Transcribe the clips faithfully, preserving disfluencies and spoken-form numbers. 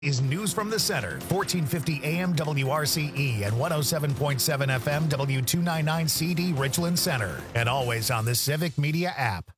Is News from the Center, fourteen fifty A M W R C E and one oh seven point seven F M W two ninety-nine C D Richland Center, and always on the Civic Media app.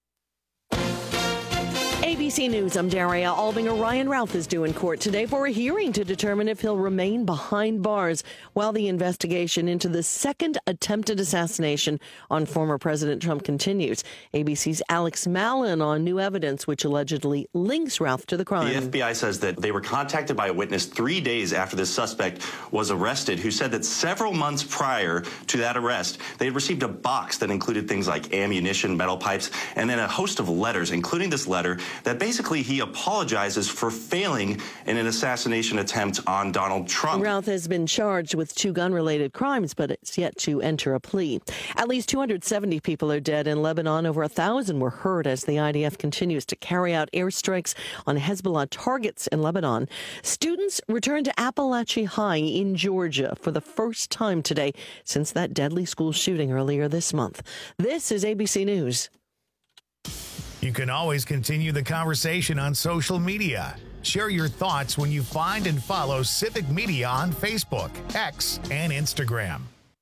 A B C News, I'm Daria Albinger. Ryan Ralph is due in court today for a hearing to determine if he'll remain behind bars while the investigation into the second attempted assassination on former President Trump continues. A B C's Alex Mallon on new evidence which allegedly links Ralph to the crime. The F B I says that they were contacted by a witness three days after the suspect was arrested, who said that several months prior to that arrest, they had received a box that included things like ammunition, metal pipes, and then a host of letters, including this letter that basically he apologizes for failing in an assassination attempt on Donald Trump. Ralph has been charged with two gun-related crimes, but it's yet to enter a plea. At least two hundred seventy people are dead in Lebanon. Over a thousand were hurt as the I D F continues to carry out airstrikes on Hezbollah targets in Lebanon. Students returned to Appalachia High in Georgia for the first time today since that deadly school shooting earlier this month. This is A B C News. You can always continue the conversation on social media. Share your thoughts when you find and follow Civic Media on Facebook, X, and Instagram.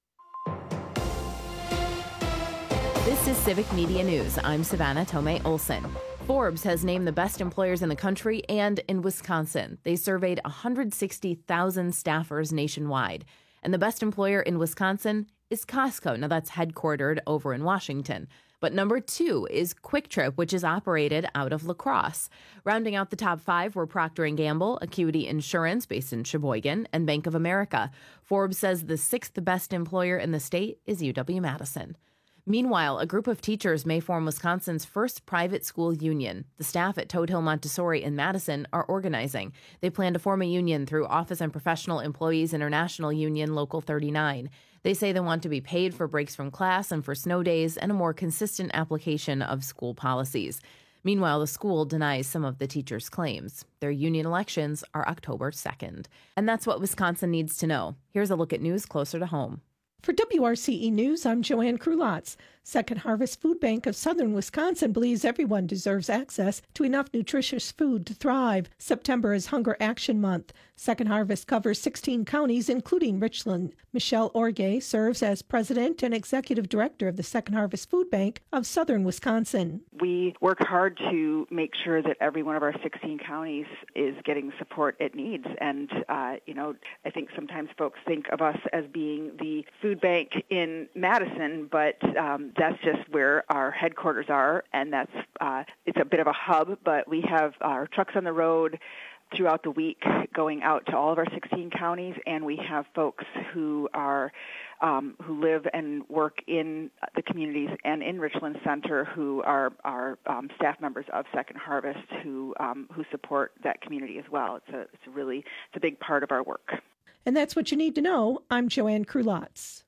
This is Civic Media News. I'm Savannah Tomei Olson. Forbes has named the best employers in the country and in Wisconsin. They surveyed one hundred sixty thousand staffers nationwide. And the best employer in Wisconsin is Costco. Now, that's headquartered over in Washington. But number two is Quick Trip, which is operated out of La Crosse. Rounding out the top five were Procter and Gamble, Acuity Insurance, based in Sheboygan, and Bank of America. Forbes says the sixth best employer in the state is U W-Madison. Meanwhile, a group of teachers may form Wisconsin's first private school union. The staff at Toad Hill Montessori in Madison are organizing. They plan to form a union through Office and Professional Employees International Union Local thirty-nine. They say they want to be paid for breaks from class and for snow days and a more consistent application of school policies. Meanwhile, the school denies some of the teachers' claims. Their union elections are October second. And that's what Wisconsin needs to know. Here's a look at news closer to home. For W R C E News, I'm Joanne Krulotz. Second Harvest Food Bank of Southern Wisconsin believes everyone deserves access to enough nutritious food to thrive. September is Hunger Action Month. Second Harvest covers sixteen counties, including Richland. Michelle Orgay serves as president and executive director of the Second Harvest Food Bank of Southern Wisconsin. We work hard to make sure that every one of our sixteen counties is getting the support it needs. And, uh, you know, I think sometimes folks think of us as being the food bank in Madison, but um, that's just where our headquarters are, and that's uh, it's a bit of a hub, but we have our trucks on the road throughout the week going out to all of our sixteen counties, and we have folks who are um, who live and work in the communities and in Richland Center who are, are um, staff members of Second Harvest who um, who support that community as well. It's a it's a really it's a big part of our work. And that's what you need to know. I'm Joanne Krulotz.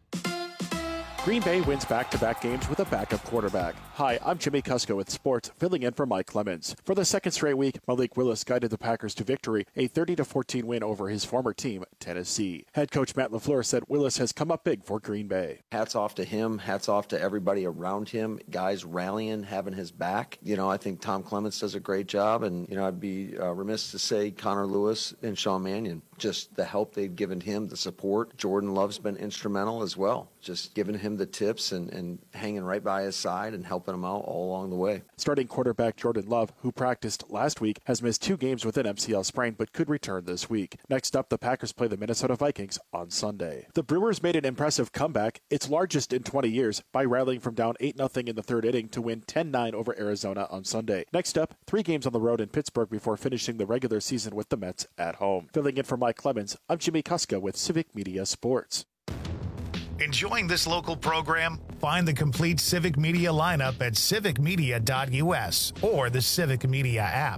Green Bay wins back-to-back games with a backup quarterback. Hi, I'm Jimmy Kusko with sports, filling in for Mike Clemens. For the second straight week, Malik Willis guided the Packers to victory, a thirty to fourteen win over his former team, Tennessee. Head coach Matt LaFleur said Willis has come up big for Green Bay. Hats off to him. Hats off to everybody around him. Guys rallying, having his back. You know, I think Tom Clements does a great job, and, you know, I'd be uh, remiss to say Connor Lewis and Sean Mannion. Just the help they've given him, the support. Jordan Love's been instrumental as well. Just giving him the tips and, and hanging right by his side and helping him out all along the way. Starting quarterback Jordan Love, who practiced last week, has missed two games with an M C L sprain but could return this week. Next up, the Packers play the Minnesota Vikings on Sunday. The Brewers made an impressive comeback, its largest in twenty years, by rallying from down eight nothing in the third inning to win ten nine over Arizona on Sunday. Next up, three games on the road in Pittsburgh before finishing the regular season with the Mets at home. Filling in for Mike Clemens, I'm Jimmy Kuska with Civic Media Sports. Enjoying this local program? Find the complete Civic Media lineup at civic media dot u s or the Civic Media app.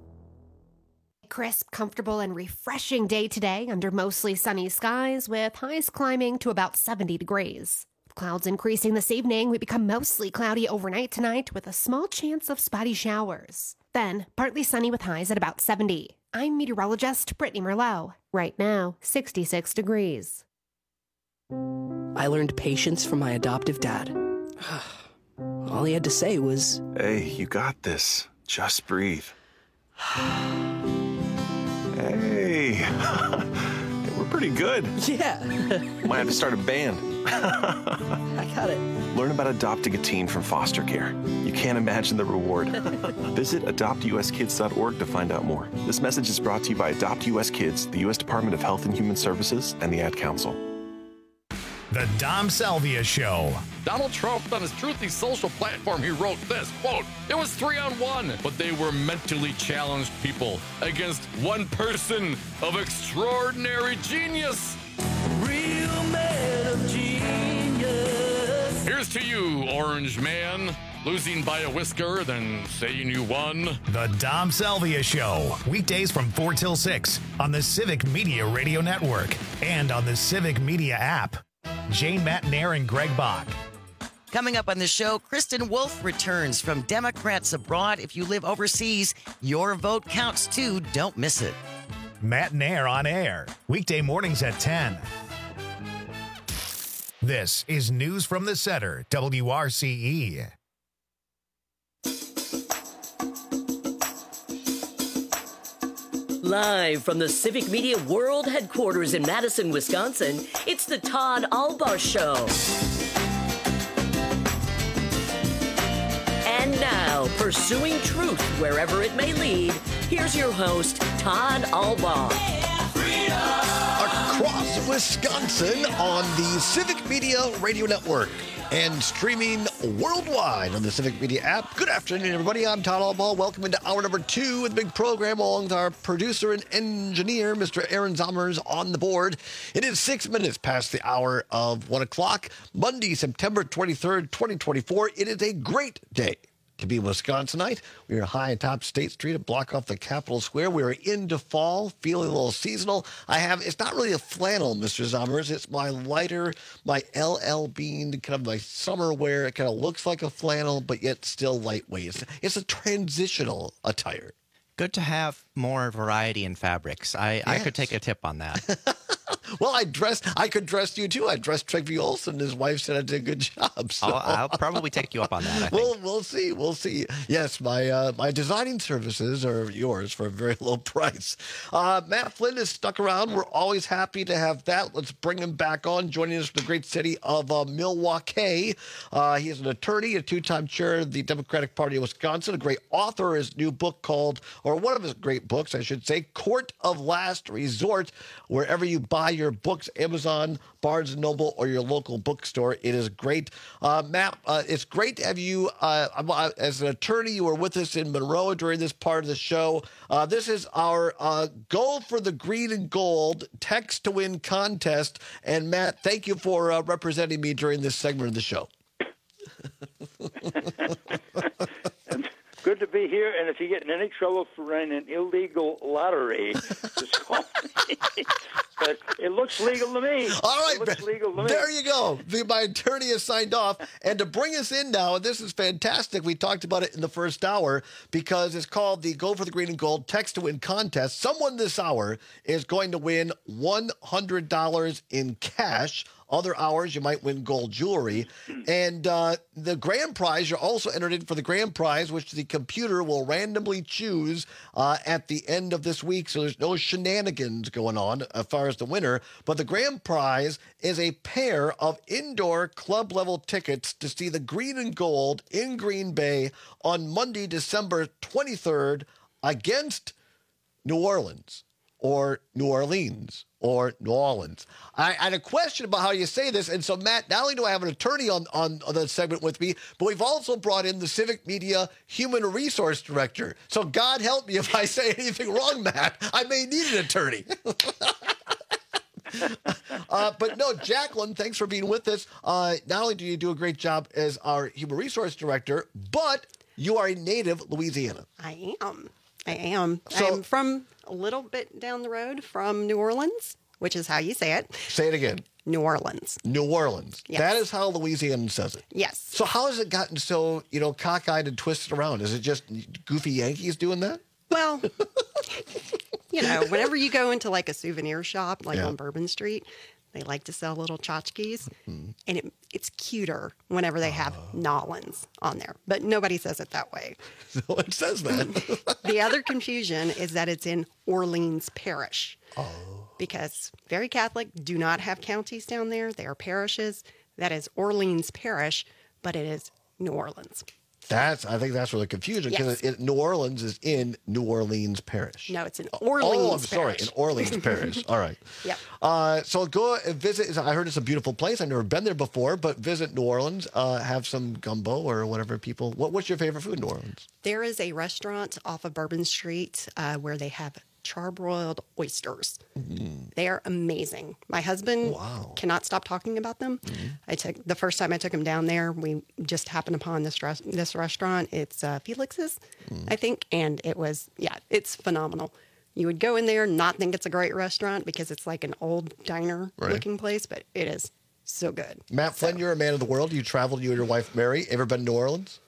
Crisp, comfortable, and refreshing day today under mostly sunny skies with highs climbing to about seventy degrees. Clouds increasing this evening. We become mostly cloudy overnight tonight with a small chance of spotty showers. Then partly sunny with highs at about seventy. I'm meteorologist Brittany Merlot. Right now, sixty-six degrees. I learned patience from my adoptive dad. All he had to say was, "Hey, you got this. Just breathe." Hey, we're pretty good. Yeah. Might have to start a band. I got it. Learn about adopting a teen from foster care. You can't imagine the reward. Visit adopt u s kids dot org to find out more. This message is brought to you by Adopt U S Kids, the U S Department of Health and Human Services, and the Ad Council. The Dom Salvia Show. Donald Trump, on his Truthy social platform, he wrote this, quote, "It was three on one, but they were mentally challenged people against one person of extraordinary genius." Real man of genius. Here's to you, Orange Man. Losing by a whisker, then saying you won. The Dom Salvia Show. Weekdays from four till six on the Civic Media Radio Network and on the Civic Media app. Jane Matnair and Greg Bach. Coming up on the show, Kristen Wolf returns from Democrats Abroad. If you live overseas, your vote counts too. Don't miss it. Matnair on air. Weekday mornings at ten. This is News from the Center, W R C E. Live from the Civic Media World Headquarters in Madison, Wisconsin, it's the Todd Albaugh Show. And now, pursuing truth wherever it may lead, here's your host, Todd Albaugh. Across Wisconsin on the Civic Media Radio Network and streaming worldwide on the Civic Media app. Good afternoon, everybody. I'm Todd Albaugh. Welcome into hour number two of the big program along with our producer and engineer, Mister Aaron Zommers, on the board. It is six minutes past the hour of one o'clock, Monday, September twenty-third, twenty twenty-four. It is a great day to be Wisconsinite. We are high atop State Street, a block off the Capitol Square. We are into fall, feeling a little seasonal. I have, it's not really a flannel, Mister Zommers. It's my lighter, my L L Bean, kind of my summer wear. It kind of looks like a flannel, but yet still lightweight. It's, it's a transitional attire. Good to have more variety in fabrics. I, yes. I could take a tip on that. Well, I dressed, I could dress you too. I dressed Tregby Olson. His wife said I did a good job. So. I'll, I'll probably take you up on that, I think. We'll, we'll see. We'll see. Yes, my uh, my designing services are yours for a very low price. Uh, Matt Flynn is stuck around. We're always happy to have that. Let's bring him back on, joining us from the great city of uh, Milwaukee. Uh, he is an attorney, a two-time chair of the Democratic Party of Wisconsin, a great author. His new book called, or one of his great books, I should say, Court of Last Resort. Wherever you buy your books, Amazon, Barnes and Noble, or your local bookstore. It is great. Uh, Matt, uh, it's great to have you uh, as an attorney. You were with us in Monroe during this part of the show. Uh, this is our uh, Go for the Green and Gold Text to Win contest. And Matt, thank you for uh, representing me during this segment of the show. Good to be here, and if you get in any trouble for running an illegal lottery, just call me. But it looks legal to me. All right, it looks legal to me. There you go. The, my attorney has signed off. And to bring us in now, and this is fantastic, we talked about it in the first hour, because it's called the Go for the Green and Gold Text to Win contest. Someone this hour is going to win one hundred dollars in cash. Other hours, you might win gold jewelry. And uh, the grand prize, you're also entered in for the grand prize, which the computer will randomly choose uh, at the end of this week. So there's no shenanigans going on as far as the winner. But the grand prize is a pair of indoor club-level tickets to see the Green and Gold in Green Bay on Monday, December twenty-third against New Orleans or New Orleans. Or New Orleans. I, I had a question about how you say this, and so Matt, not only do I have an attorney on, on, on the segment with me, but we've also brought in the Civic Media Human Resource Director. So God help me if I say anything wrong, Matt. I may need an attorney. uh, but no, Jacqueline, thanks for being with us. Uh, not only do you do a great job as our Human Resource Director, but you are a native Louisiana. I am. I am. So, I'm from a little bit down the road from New Orleans, which is how you say it. Say it again. New Orleans. New Orleans. Yes. That is how Louisiana says it. Yes. So how has it gotten so, you know, cockeyed and twisted around? Is it just goofy Yankees doing that? Well, you know, whenever you go into like a souvenir shop, like Yeah. on Bourbon Street, they like to sell little tchotchkes. Mm-hmm. and it, it's cuter whenever they have Nolans on there. But nobody says it that way. No one says that. The other confusion is that it's in Orleans Parish. Oh. Because very Catholic, do not have counties down there. They are parishes. That is Orleans Parish, but it is New Orleans. That's, I think that's where the confusion, because Yes. New Orleans is in New Orleans Parish. No, it's in Orleans Oh, I'm Parish. sorry, in Orleans Parish. All right. Yep. Uh, so go and visit. I heard it's a beautiful place. I've never been there before, but visit New Orleans. Uh, have some gumbo or whatever people. What, what's your favorite food in New Orleans? There is a restaurant off of Bourbon Street uh, where they have charbroiled oysters. Mm. They are amazing. My husband Wow. cannot stop talking about them. Mm-hmm. I took the first time I took him down there. We just happened upon this res- this restaurant. It's uh, Felix's, Mm. I think, and it was yeah, it's phenomenal. You would go in there and not think it's a great restaurant because it's like an old diner Right. looking place, but it is so good. Matt Flynn, you're a man of the world. You traveled. You and your wife Mary. Ever been to New Orleans?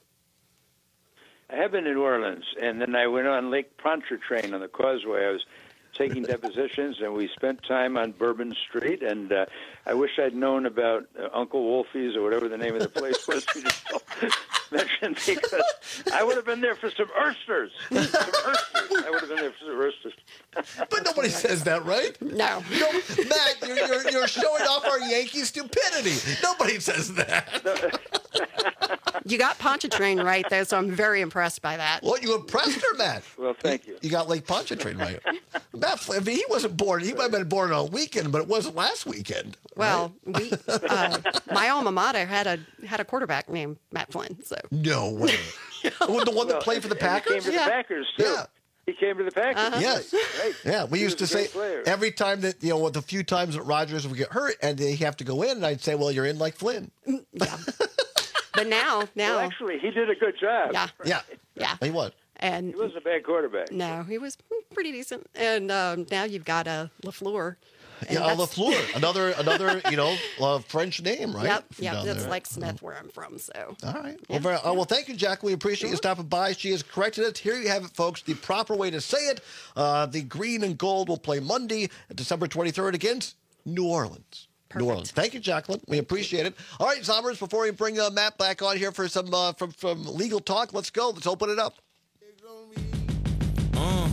I have been in New Orleans, and then I went on Lake Pontchartrain on the Causeway. I was taking depositions, and we spent time on Bourbon Street. And uh, I wish I'd known about uh, Uncle Wolfie's or whatever the name of the place was you just mentioned, because I would have been there for some oysters. Some oysters. I would have been there for some oysters. But nobody says that, right? No. No, Matt, you're, you're, you're showing off our Yankee stupidity. Nobody says that. You got Pontchartrain right there, so I'm very impressed by that. Well, you impressed her, Matt. Well, thank you. You got Lake Pontchartrain right. Matt Flynn, I mean, he wasn't born. He might have been born on a weekend, but it wasn't last weekend. Well, we uh, my alma mater had a had a quarterback named Matt Flynn. So No way. Oh, the one that Well, played for the and he Packers? came to Yeah. the Packers, too. Yeah. He came to the Packers. Uh-huh. Yes. Right. Yeah, we He used to was a say great player. every time that, you know, the few times that Rodgers would get hurt and they have to go in, and I'd say, well, you're in like Flynn. But now, now, Well, actually, he did a good job. yeah, Yeah. yeah. He was. And He wasn't a bad quarterback. no, he was pretty decent. And um, now you've got a uh, Lafleur. And Yeah, uh, that's- LaFleur. Another, another, you know, uh, French name, right? Yep, From yep. down That's there. like Smith, where I'm from. So All right. Well, very, uh, well, thank you, Jack. We appreciate you stopping by. She has corrected it. Here you have it, folks. The proper way to say it. Uh, the green and gold will play Monday, December twenty-third, against New Orleans. New Orleans. Thank you, Jacqueline. We appreciate it. All right, Zombers, before we bring uh, Matt back on here for some uh, from, from legal talk, let's go. Let's open it up. Uh.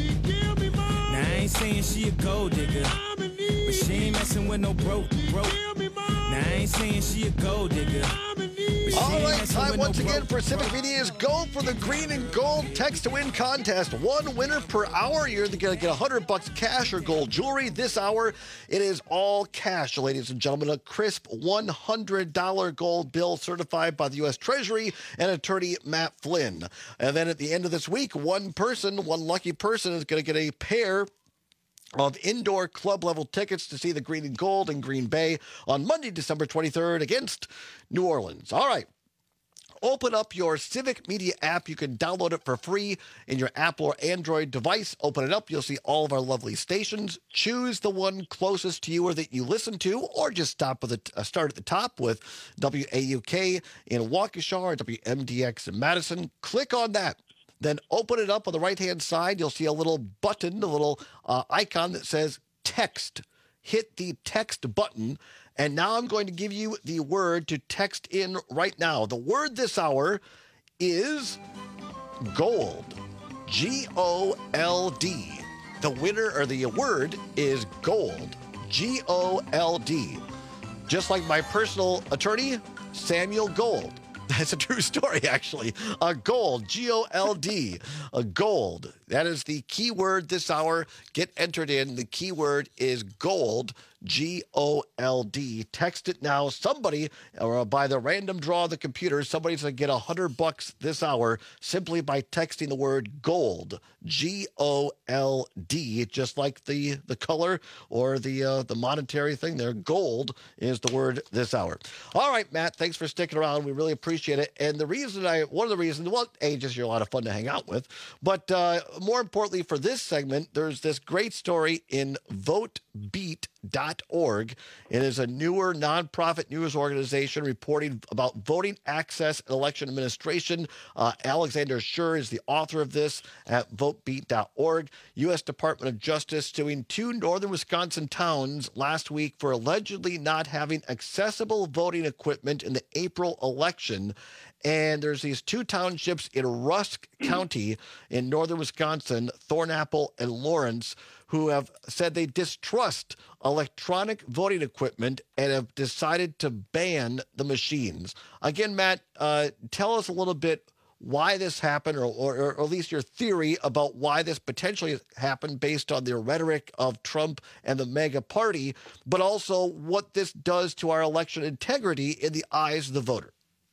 Now I ain't saying she a gold digger, but she ain't messing with no broke, broke. Now I ain't saying she a gold digger. All right, time once again for Civic Media's Go for the Green and Gold Text to Win contest. One winner per hour. You're going to get one hundred bucks cash or gold jewelry. This hour, it is all cash, ladies and gentlemen. A crisp one hundred dollars gold bill certified by the U S Treasury and attorney Matt Flynn. And then at the end of this week, one person, one lucky person is going to get a pair of indoor club level tickets to see the Green and Gold in Green Bay on Monday, December twenty-third against New Orleans. All right. Open up your Civic Media app. You can download it for free in your Apple or Android device. Open it up. You'll see all of our lovely stations. Choose the one closest to you or that you listen to, or just stop with a, uh, start at the top with W A U K in Waukesha or W M D X in Madison. Click on that. Then open it up on the right-hand side. You'll see a little button, a little uh, icon that says text. Hit the text button. And now I'm going to give you the word to text in right now. The word this hour is gold. G O L D. The winner or the word is gold. G O L D. Just like my personal attorney, Samuel Gold. That's a true story, actually. A gold, G O L D, a gold. That is the keyword this hour. Get entered in. The keyword is gold, G O L D. Text it now. Somebody, or by the random draw of the computer, somebody's going to get one hundred bucks this hour simply by texting the word gold, G O L D, just like the, the color or the uh, the monetary thing there. Gold is the word this hour. All right, Matt, thanks for sticking around. We really appreciate it. And the reason I, one of the reasons, well, A, just you're a lot of fun to hang out with, but uh, more importantly for this segment, there's this great story in vote beat dot org. It is a newer nonprofit news organization reporting about voting access and election administration. Uh, Alexander Schur is the author of this at vote beat dot org. U S Department of Justice suing two northern Wisconsin towns last week for allegedly not having accessible voting equipment in the April election. And there's these two townships in Rusk County in northern Wisconsin, Thornapple and Lawrence, who have said they distrust electronic voting equipment and have decided to ban the machines. Again, Matt, uh, tell us a little bit why this happened, or, or, or at least your theory about why this potentially happened based on the rhetoric of Trump and the MAGA party, but also what this does to our election integrity in the eyes of the voter.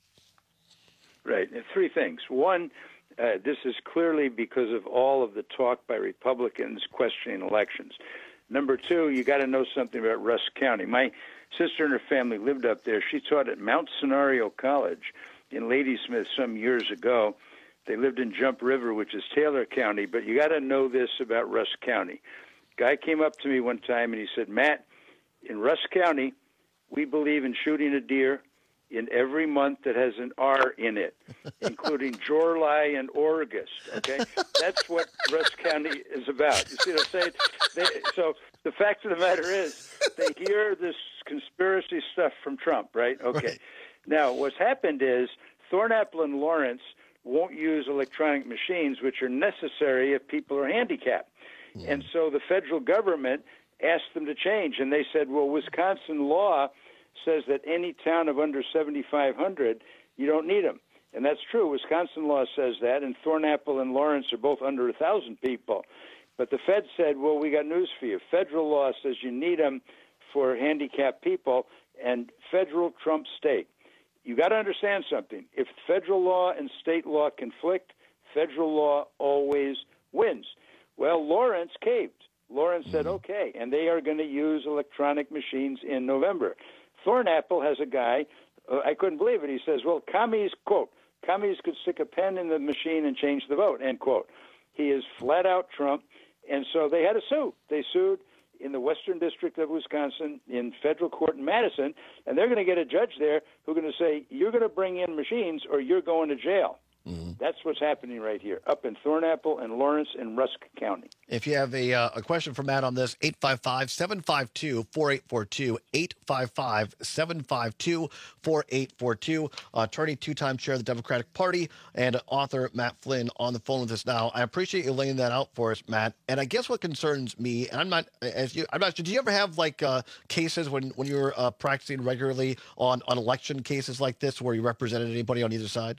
Right. And three things. One, uh, this is clearly because of all of the talk by Republicans questioning elections. Number two, you got to know something about Rusk County. My sister and her family lived up there. She taught at Mount Scenario College in Ladysmith some years ago. They lived in Jump River, which is Taylor County, but you got to know this about Rusk County. Guy came up to me one time and he said, Matt, in Rusk County, we believe in shooting a deer in every month that has an R in it, including July and August, okay? That's what Rusk County is about. You see what I'm saying? They, so the fact of the matter is they hear this conspiracy stuff from Trump, right? Okay. Right. Now, what's happened is Thornapple and Lawrence won't use electronic machines, which are necessary if people are handicapped. Mm. And so the federal government asked them to change, and they said, well, Wisconsin law says that any town of under seventy-five hundred, you don't need them. And that's true. Wisconsin law says that, and Thornapple and Lawrence are both under one thousand people. But the Fed said, well, we got news for you. Federal law says you need them for handicapped people, and federal trumps state. You got to understand something. If federal law and state law conflict, federal law always wins. Well, Lawrence caved. Lawrence said, okay, and they are going to use electronic machines in November. Thornapple has a guy, uh, I couldn't believe it. He says, well, commies, quote, commies could stick a pen in the machine and change the vote, end quote. He is flat out Trump, and so they had to sue. They sued in the Western District of Wisconsin in federal court in Madison, and they're going to get a judge there who's going to say, you're going to bring in machines or you're going to jail. Mm-hmm. That's what's happening right here, up in Thornapple and Lawrence and Rusk County. If you have a, uh, a question for Matt on this, eight five five, seven five two, four eight four two, eight five five, seven five two, four eight four two. Uh, attorney, two-time chair of the Democratic Party, and author Matt Flynn on the phone with us now. I appreciate you laying that out for us, Matt. And I guess what concerns me, and I'm not, as you, I'm not sure, do you ever have like uh, cases when, when you were uh, practicing regularly on, on election cases like this where you represented anybody on either side?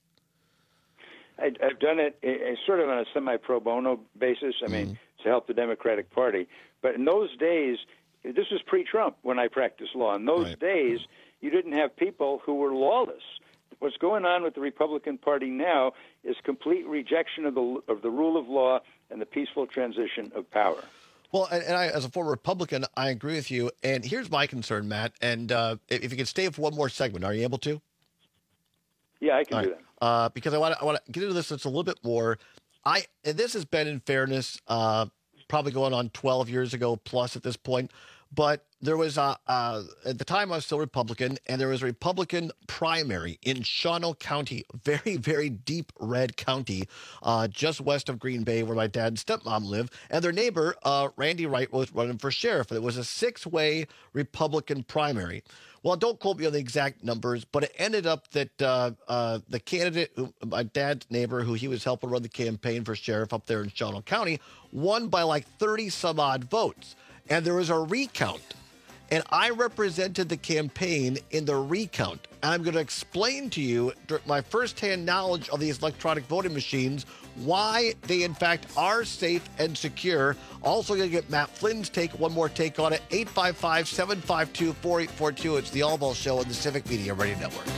I, I've done it uh, sort of on a semi-pro bono basis, I mean, mm. to help the Democratic Party. But in those days, this was pre-Trump when I practiced law. In those right. days, you didn't have people who were lawless. What's going on with the Republican Party now is complete rejection of the of the rule of law and the peaceful transition of power. Well, and, and I, as a former Republican, I agree with you. And here's my concern, Matt. And uh, if you could stay for one more segment, are you able to? Yeah, I can All do right. that. Uh, because I want to I want to get into this just a little bit more. I and this has been, in fairness, uh, probably going on twelve years ago plus at this point. But there was a, uh, at the time I was still Republican, and there was a Republican primary in Shawano County, very, very deep red county, uh, just west of Green Bay, where my dad and stepmom live. And their neighbor, uh, Randy Wright, was running for sheriff. And it was a six-way Republican primary. Well, don't quote me on the exact numbers, but it ended up that uh, uh, the candidate, who, my dad's neighbor, who he was helping run the campaign for sheriff up there in Shawano County, won by like thirty some odd votes. And there was a recount. And I represented the campaign in the recount. And I'm going to explain to you my firsthand knowledge of these electronic voting machines, why they, in fact, are safe and secure. Also going to get Matt Flynn's take, one more take on it, eight five five, seven five two, four eight four two. It's the All Ball Show on the Civic Media Radio Network.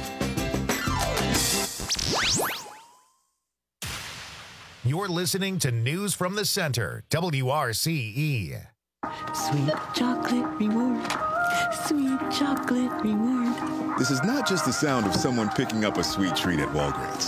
You're listening to News from the Center, W R C E. Sweet chocolate reward. Sweet chocolate reward. This is not just the sound of someone picking up a sweet treat at Walgreens.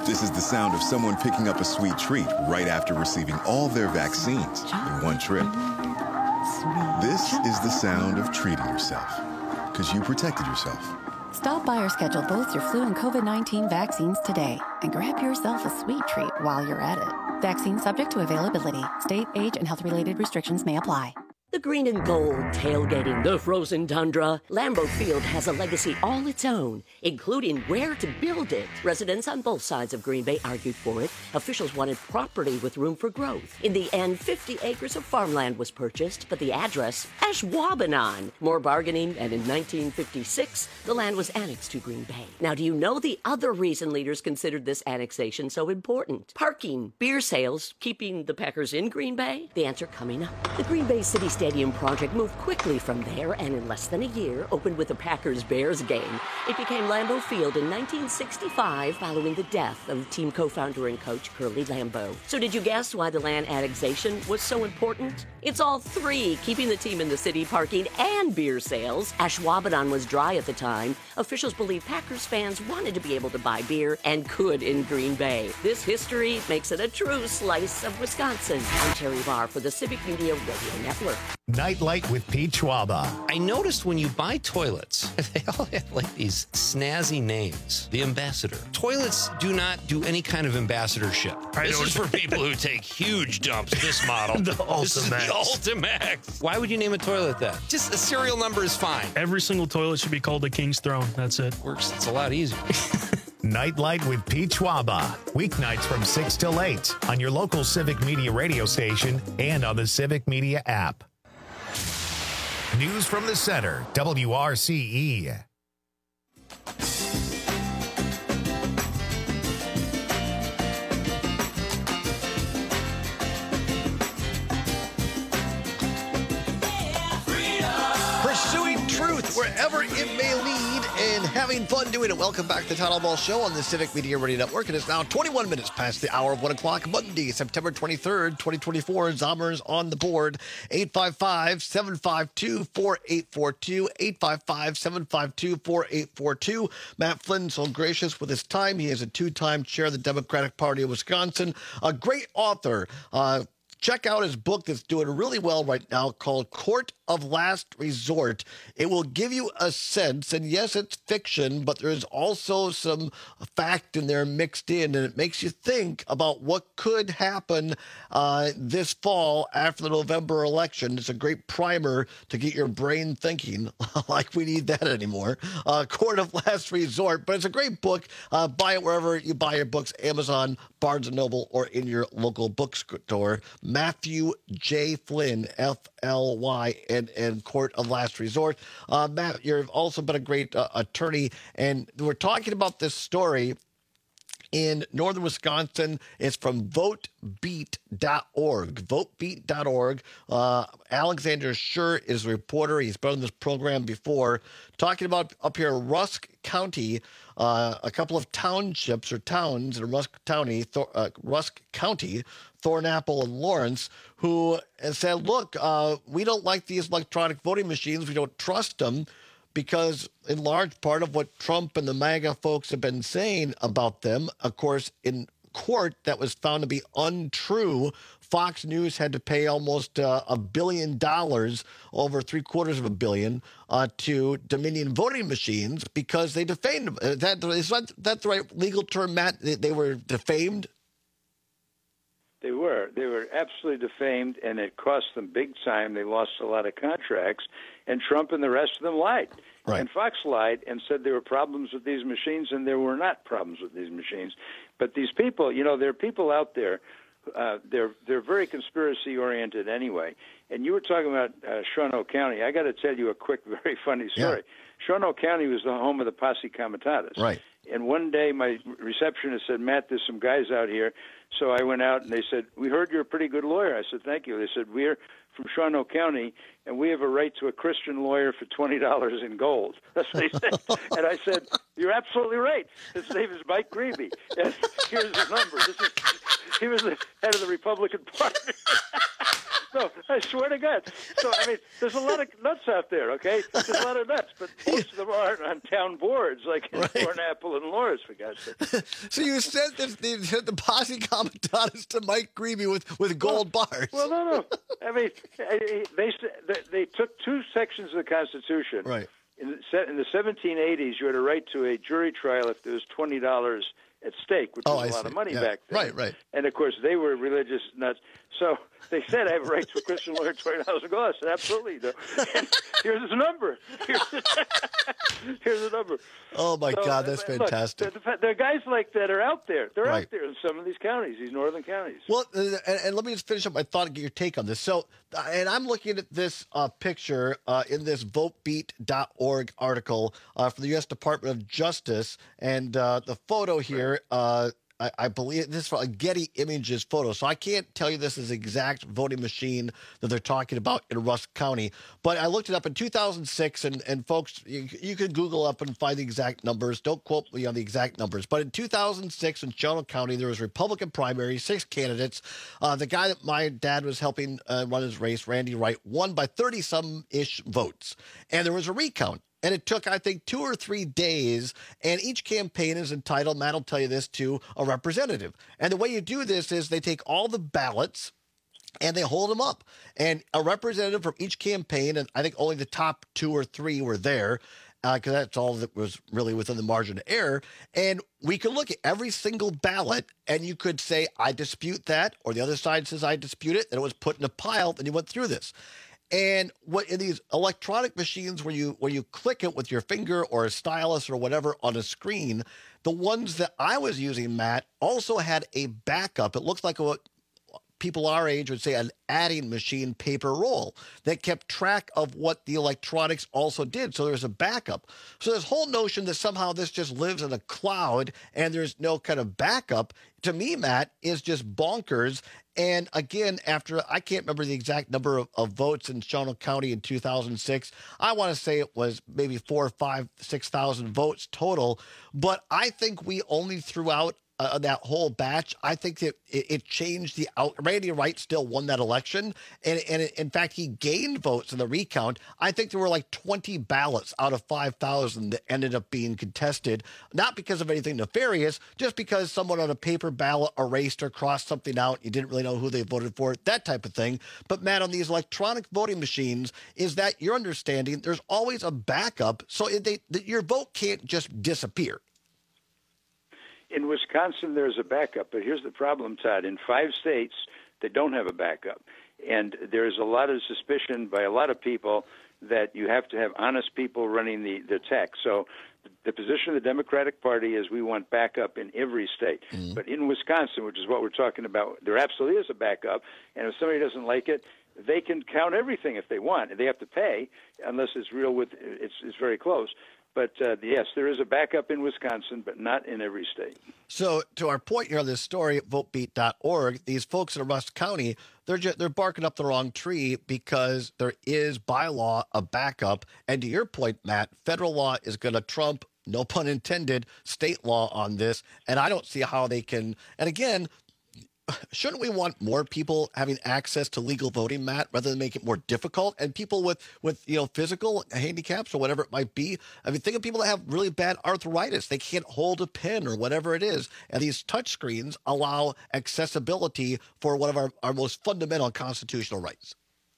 This is the sound of someone picking up a sweet treat right after receiving all their vaccines in one trip. This is the sound of treating yourself, because you protected yourself. Stop by or schedule both your flu and COVID nineteen vaccines today and grab yourself a sweet treat while you're at it. Vaccine subject to availability. State, age, and health-related restrictions may apply. The green and gold tailgating the frozen tundra. Lambeau Field has a legacy all its own, including where to build it. Residents on both sides of Green Bay argued for it. Officials wanted property with room for growth. In the end, fifty acres of farmland was purchased, but the address, Ashwaubenon. More bargaining, and in nineteen fifty-six, the land was annexed to Green Bay. Now, do you know the other reason leaders considered this annexation so important? Parking, beer sales, keeping the Packers in Green Bay? The answer coming up. The Green Bay City Stadium project moved quickly from there and in less than a year opened with a Packers-Bears game. It became Lambeau Field in nineteen sixty-five following the death of team co-founder and coach Curly Lambeau. So did you guess why the land annexation was so important? It's all three, keeping the team in the city, parking, and beer sales. Ashwaubenon was dry at the time. Officials believe Packers fans wanted to be able to buy beer and could in Green Bay. This history makes it a true slice of Wisconsin. I'm Terry Barr for the Civic Media Radio Network. Nightlight with Pete Schwaba. I noticed when you buy toilets, they all have like these snazzy names. The Ambassador. Toilets do not do any kind of ambassadorship. I this know. is for people who take huge dumps. This model. The This is the Ultimax. Why would you name a toilet that? Just a serial number is fine. Every single toilet should be called the King's Throne. That's it. Works. It's a lot easier. Nightlight with Pete Schwaba. Weeknights from six till eight on your local Civic Media radio station and on the Civic Media app. News from the center, W R C E. Pursuing truth wherever it may lead and having fun doing it. Welcome back to the Town Hall Ball Show on the Civic Media Radio Network. It is now twenty-one minutes past the hour of one o'clock, Monday, September twenty-third, twenty twenty-four. Zommers on the board. eight five five, seven five two, four eight four two. eight five five, seven five two, four eight four two. Matt Flynn, so gracious with his time. He is a two-time chair of the Democratic Party of Wisconsin. A great author. Uh, Check out his book that's doing really well right now called Court of Last Resort. It will give you a sense, and yes, it's fiction, but there's also some fact in there mixed in, and it makes you think about what could happen uh, this fall after the November election. It's a great primer to get your brain thinking, like we need that anymore. Uh, Court of Last Resort, but it's a great book. Uh, buy it wherever you buy your books, Amazon, Barnes and Noble, or in your local bookstore. Matthew J. Flynn, F L Y N N, Court of Last Resort. Uh, Matt, you've also been a great uh, attorney, and we're talking about this story in northern Wisconsin. It's from vote beat dot org. vote beat dot org. Uh, Alexander Schur is a reporter. He's been on this program before, talking about up here Rusk County, uh, a couple of townships or towns in Rusk County, Thor- uh, Rusk County, Thornapple and Lawrence, who said, look, uh, we don't like these electronic voting machines. We don't trust them, because in large part of what Trump and the MAGA folks have been saying about them, of course, in court, that was found to be untrue. Fox News had to pay almost uh, a billion dollars, over three quarters of a billion, uh, to Dominion voting machines because they defamed them. Is that, is that, that the right legal term, Matt? They, they were defamed? They were. They were absolutely defamed, and it cost them big time. They lost a lot of contracts, and Trump and the rest of them lied. Right. And Fox lied and said there were problems with these machines, and there were not problems with these machines. But these people, you know, there are people out there, uh, they're they're very conspiracy-oriented anyway. And you were talking about uh, Shawano County. I got to tell you a quick, very funny story. Yeah. Shawano County was the home of the Posse Comitatus. Right. And one day my receptionist said, Matt, there's some guys out here. So I went out, and they said, we heard you're a pretty good lawyer. I said, thank you. They said, we're from Shawano County, and we have a right to a Christian lawyer for twenty dollars in gold. That's what they said. And I said, you're absolutely right. His name is Mike Grebe. And here's his number. This is, he was the head of the Republican Party. No, I swear to God. So, I mean, there's a lot of nuts out there, okay? There's a lot of nuts, but most of them aren't on town boards like in Right. Thornapple and Lawrence, for God's sake. So you sent this, the, the posse comitatus to Mike Grebe with, with gold bars. Well, no, no. I mean, I- they they they took two sections of the Constitution. Right. In the, se- in the seventeen eighties, you had a right to a jury trial if there was twenty dollars at stake, which Oh, was I a lot see. of money Yeah. back then. Right, right. And, of course, they were religious nuts. So they said, I have a right to a Christian lawyer, twenty dollars a go. I said, absolutely. You do. And here's the number. Here's the, here's the number. Oh, my So, God, that's look, fantastic. there, there are guys like that are out there. They're Right. out there in some of these counties, these northern counties. Well, uh, and, and let me just finish up my thought and get your take on this. So, uh, and I'm looking at this uh, picture uh, in this vote beat dot org article uh, from the U S Department of Justice, and uh, the photo here. Uh, I, I believe this is a Getty Images photo, so I can't tell you this is the exact voting machine that they're talking about in Rusk County. But I looked it up in two thousand six, and, and folks, you, you can Google up and find the exact numbers. Don't quote me on the exact numbers. But in two thousand six in Shawano County, there was Republican primary, six candidates. Uh, the guy that my dad was helping uh, run his race, Randy Wright, won by thirty-some-ish votes. And there was a recount. And it took, I think, two or three days. And each campaign is entitled, Matt will tell you this, to a representative. And the way you do this is they take all the ballots and they hold them up. And a representative from each campaign, and I think only the top two or three were there, because uh, that's all that was really within the margin of error. And we could look at every single ballot, and you could say, I dispute that, or the other side says, I dispute it, and it was put in a pile, and you went through this. And what in these electronic machines where you where you click it with your finger or a stylus or whatever on a screen, the ones that I was using, Matt, also had a backup. It looks like what people our age would say an adding machine paper roll that kept track of what the electronics also did. So there's a backup. So this whole notion that somehow this just lives in a cloud and there's no kind of backup, to me, Matt, is just bonkers. And again, after I can't remember the exact number of, of votes in Shawano County in two thousand six, I want to say it was maybe four, five, six thousand votes total. But I think we only threw out uh, that whole batch. I think that it, it changed the out. Randy Wright still won that election, and and it, in fact he gained votes in the recount. I think there were like twenty ballots out of five thousand that ended up being contested, not because of anything nefarious, just because someone on a paper ballot erased or crossed something out. You didn't really know who they voted for, that type of thing. But Matt, on these electronic voting machines, is that your understanding? There's always a backup, so it, they, that your vote can't just disappear. In Wisconsin, there's a backup, but here's the problem, Todd. In five states, they don't have a backup. And there's a lot of suspicion by a lot of people that you have to have honest people running the, the tech. So the position of the Democratic Party is we want backup in every state. Mm-hmm. But in Wisconsin, which is what we're talking about, there absolutely is a backup. And if somebody doesn't like it, they can count everything if they want. They have to pay unless it's real with it's it's very close. But, uh, yes, there is a backup in Wisconsin, but not in every state. So to our point here on this story, vote beat dot org, these folks in Rusk County, they're just, they're barking up the wrong tree because there is by law a backup. And to your point, Matt, federal law is going to trump, no pun intended, state law on this. And I don't see how they can. And again, shouldn't we want more people having access to legal voting, Matt, rather than make it more difficult? And people with, with you know, physical handicaps or whatever it might be. I mean, think of people that have really bad arthritis. They can't hold a pen or whatever it is. And these touch screens allow accessibility for one of our, our most fundamental constitutional rights.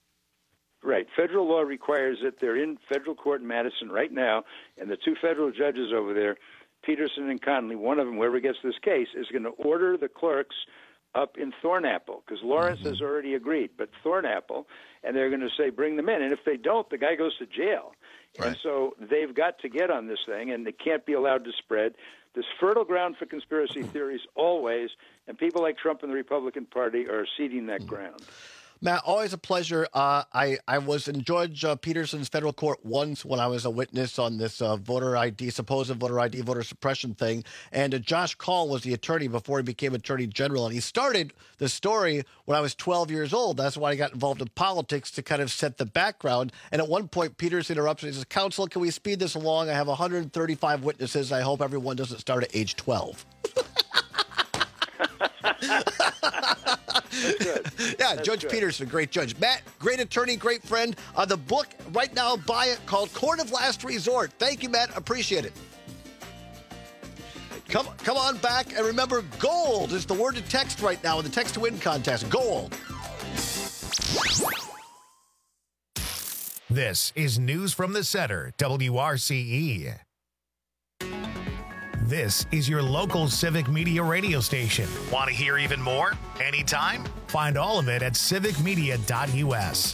Right. Federal law requires it. They're in federal court in Madison right now, and the two federal judges over there, Peterson and Conley, one of them, whoever gets this case, is going to order the clerks up in Thornapple, because Lawrence mm-hmm. has already agreed, but Thornapple, and they're going to say, bring them in. And if they don't, the guy goes to jail. Right. And so they've got to get on this thing, and it can't be allowed to spread. There's fertile ground for conspiracy theories always, and people like Trump and the Republican Party are ceding that mm-hmm. ground. Matt, always a pleasure. Uh, I, I was in Judge uh, Peterson's federal court once when I was a witness on this uh, voter I D, supposed voter I D, voter suppression thing. And uh, Josh Call was the attorney before he became attorney general. And he started the story when I was twelve years old. That's why I got involved in politics, to kind of set the background. And at one point, Peterson interrupts me and says, "Counsel, can we speed this along? I have one hundred thirty-five witnesses. I hope everyone doesn't start at age twelve. Good. Yeah, Yeah, That's Judge good. Peterson, great judge. Matt, great attorney, great friend. Uh, the book right now, buy it, called Court of Last Resort. Thank you, Matt. Appreciate it. Come, come on back, and remember, gold is the word to text right now in the text to win contest. Gold. This is News from the Center, W R C E. This is your local civic media radio station. Want to hear even more? Anytime? Find all of it at civic media dot U S.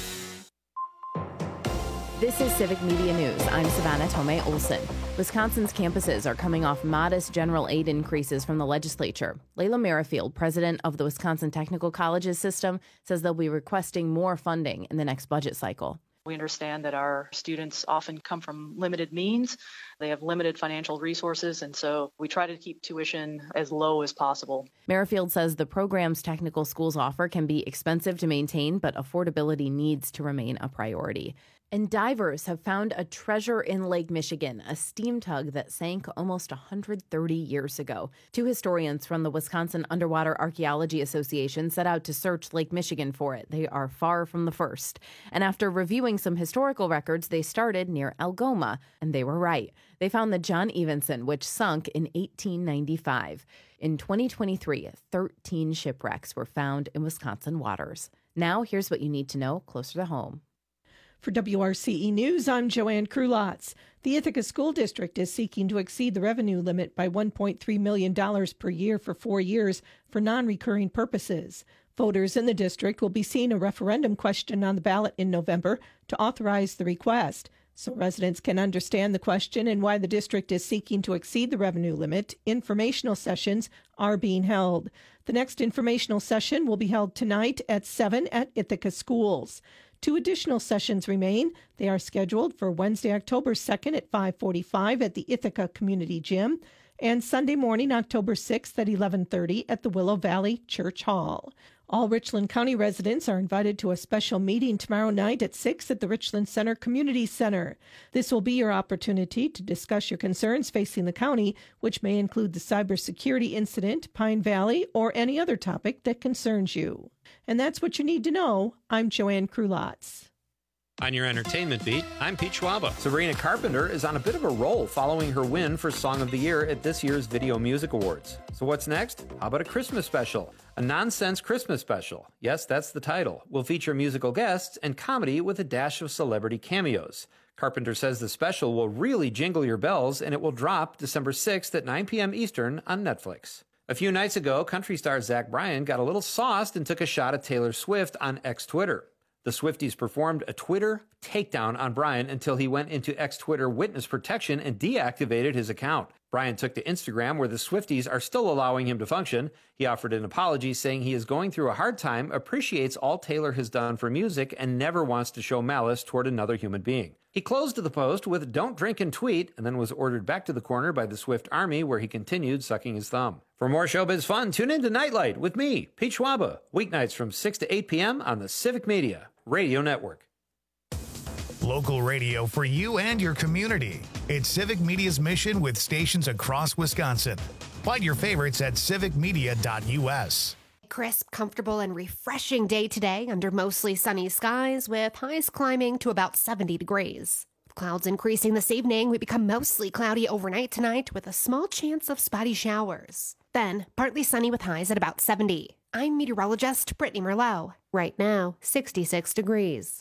This is Civic Media News. I'm Savannah Tomei Olson. Wisconsin's campuses are coming off modest general aid increases from the legislature. Layla Merrifield, president of the Wisconsin Technical Colleges system, says they'll be requesting more funding in the next budget cycle. We understand that our students often come from limited means. They have limited financial resources, and so we try to keep tuition as low as possible. Merrifield says the programs technical schools offer can be expensive to maintain, but affordability needs to remain a priority. And divers have found a treasure in Lake Michigan, a steam tug that sank almost one hundred thirty years ago. Two historians from the Wisconsin Underwater Archaeology Association set out to search Lake Michigan for it. They are far from the first. And after reviewing some historical records, they started near Algoma, and they were right. They found the John Evenson, which sunk in eighteen ninety-five. In twenty twenty-three, thirteen shipwrecks were found in Wisconsin waters. Now, here's what you need to know closer to home. For W R C E News, I'm Joanne Krulotz. The Ithaca School District is seeking to exceed the revenue limit by one point three million dollars per year for four years for non-recurring purposes. Voters in the district will be seeing a referendum question on the ballot in November to authorize the request. So residents can understand the question and why the district is seeking to exceed the revenue limit, informational sessions are being held. The next informational session will be held tonight at seven at Ithaca Schools. Two additional sessions remain. They are scheduled for Wednesday, October second at five forty-five at the Ithaca Community Gym and Sunday morning, October sixth at eleven thirty at the Willow Valley Church Hall. All Richland County residents are invited to a special meeting tomorrow night at six at the Richland Center Community Center. This will be your opportunity to discuss your concerns facing the county, which may include the cybersecurity incident, Pine Valley, or any other topic that concerns you. And that's what you need to know. I'm Joanne Krulotz. On your entertainment beat, I'm Pete Schwaba. Sabrina Carpenter is on a bit of a roll following her win for Song of the Year at this year's Video Music Awards. So what's next? How about a Christmas special? A nonsense Christmas special. Yes, that's the title. Will feature musical guests and comedy with a dash of celebrity cameos. Carpenter says the special will really jingle your bells, and it will drop December sixth at nine p.m. Eastern on Netflix. A few nights ago, country star Zach Bryan got a little sauced and took a shot at Taylor Swift on X-Twitter. The Swifties performed a Twitter takedown on Bryan until he went into X-Twitter witness protection and deactivated his account. Bryan took to Instagram, where the Swifties are still allowing him to function. He offered an apology, saying he is going through a hard time, appreciates all Taylor has done for music, and never wants to show malice toward another human being. He closed the post with "Don't drink and tweet," and then was ordered back to the corner by the Swift Army, where he continued sucking his thumb. For more showbiz fun, tune in to Nightlight with me, Pete Schwaba, weeknights from six to eight p.m. on the Civic Media Radio Network. Local radio for you and your community. It's Civic Media's mission with stations across Wisconsin. Find your favorites at civic media dot U S. Crisp, comfortable, and refreshing day today under mostly sunny skies with highs climbing to about seventy degrees. With clouds increasing this evening, we become mostly cloudy overnight tonight with a small chance of spotty showers. Then, partly sunny with highs at about seventy. I'm meteorologist Brittany Merlot. Right now, sixty-six degrees.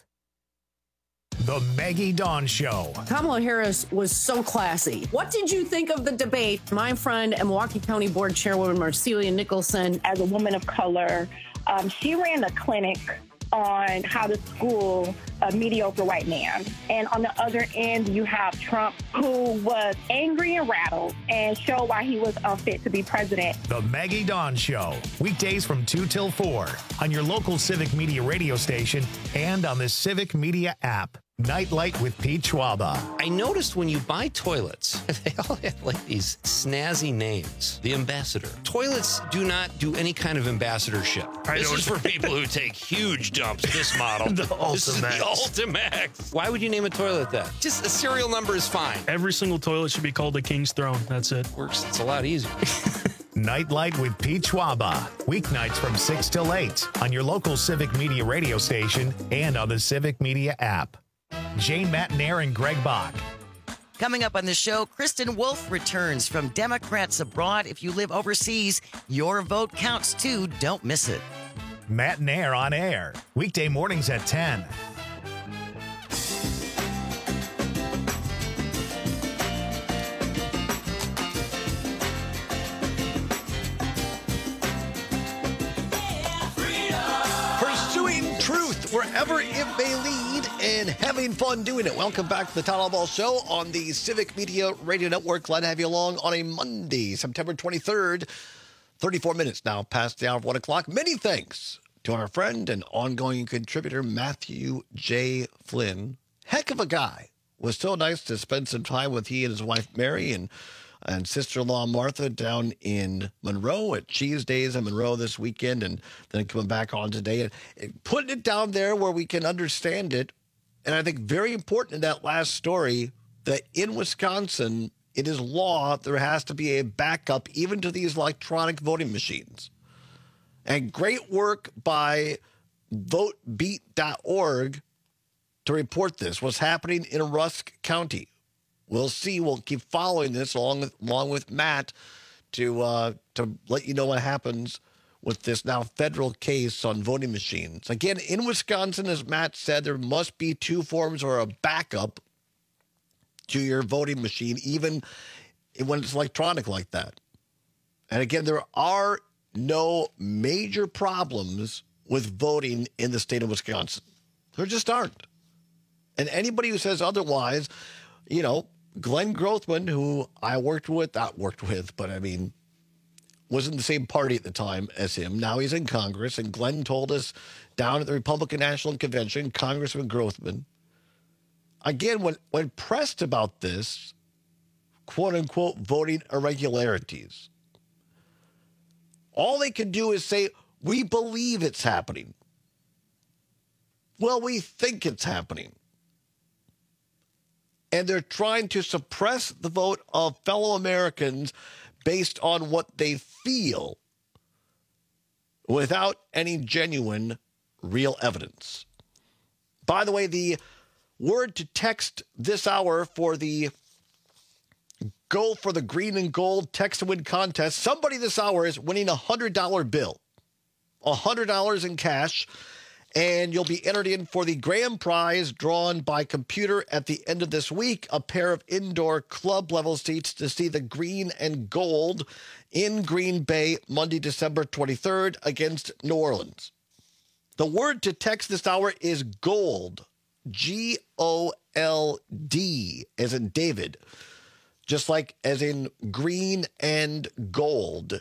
The Maggie Dawn Show. Kamala Harris was so classy. What did you think of the debate? My friend and Milwaukee County Board Chairwoman Marcelia Nicholson. As a woman of color, um, she ran a clinic on how to school a mediocre white man. And on the other end, you have Trump, who was angry and rattled and showed why he was unfit to be president. The Maggie Dawn Show. Weekdays from two till four on your local Civic Media radio station and on the Civic Media app. Nightlight with Pete Schwaba. I noticed when you buy toilets, they all have like these snazzy names. The Ambassador. Toilets do not do any kind of ambassadorship. I this know. is for people who take huge dumps. This model. The This is the Ultimax. Ultimax. Why would you name a toilet that? Just the serial number is fine. Every single toilet should be called the King's Throne. That's it. Works. It's a lot easier. Nightlight with Pete Schwaba. Weeknights from six till eight on your local Civic Media radio station and on the Civic Media app. Jane Matnair and Greg Bach. Coming up on the show, Kristen Wolf returns from Democrats Abroad. If you live overseas, your vote counts too. Don't miss it. Matt Nair on air. Weekday mornings at ten. Pursuing truth wherever it may lead and having fun doing it. Welcome back to the Town Hall Ball Show on the Civic Media Radio Network. Glad to have you along on a Monday, September twenty-third. thirty-four minutes now past the hour of one o'clock. Many thanks to our friend and ongoing contributor, Matthew J. Flynn. Heck of a guy. Was so nice to spend some time with he and his wife, Mary, and, and sister-in-law, Martha, down in Monroe at Cheese Days in Monroe this weekend, and then coming back on today. And, and putting it down there where we can understand it. And I think very important in that last story that in Wisconsin, it is law there has to be a backup even to these electronic voting machines. And great work by vote beat dot org to report this, what's happening in Rusk County. We'll see. We'll keep following this along with, along with Matt to uh, to let you know what happens with this now federal case on voting machines. Again, in Wisconsin, as Matt said, there must be two forms or a backup to your voting machine, even when it's electronic like that. And again, there are no major problems with voting in the state of Wisconsin. There just aren't. And anybody who says otherwise, you know, Glenn Grothman, who I worked with, not worked with, but I mean, was in the same party at the time as him. Now he's in Congress, and Glenn told us down at the Republican National Convention, Congressman Grothman, again, when, when pressed about this, quote-unquote, voting irregularities, all they can do is say, we believe it's happening. Well, we think it's happening. And they're trying to suppress the vote of fellow Americans based on what they feel without any genuine, real evidence. By the way, the word to text this hour for the Go for the Green and Gold Text to Win contest, somebody this hour is winning a one hundred dollar bill, one hundred dollars in cash, and you'll be entered in for the grand prize drawn by computer at the end of this week, a pair of indoor club-level seats to see the Green and Gold in Green Bay Monday, December twenty-third against New Orleans. The word to text this hour is GOLD, G O L D, as in David. Just like as in green and gold.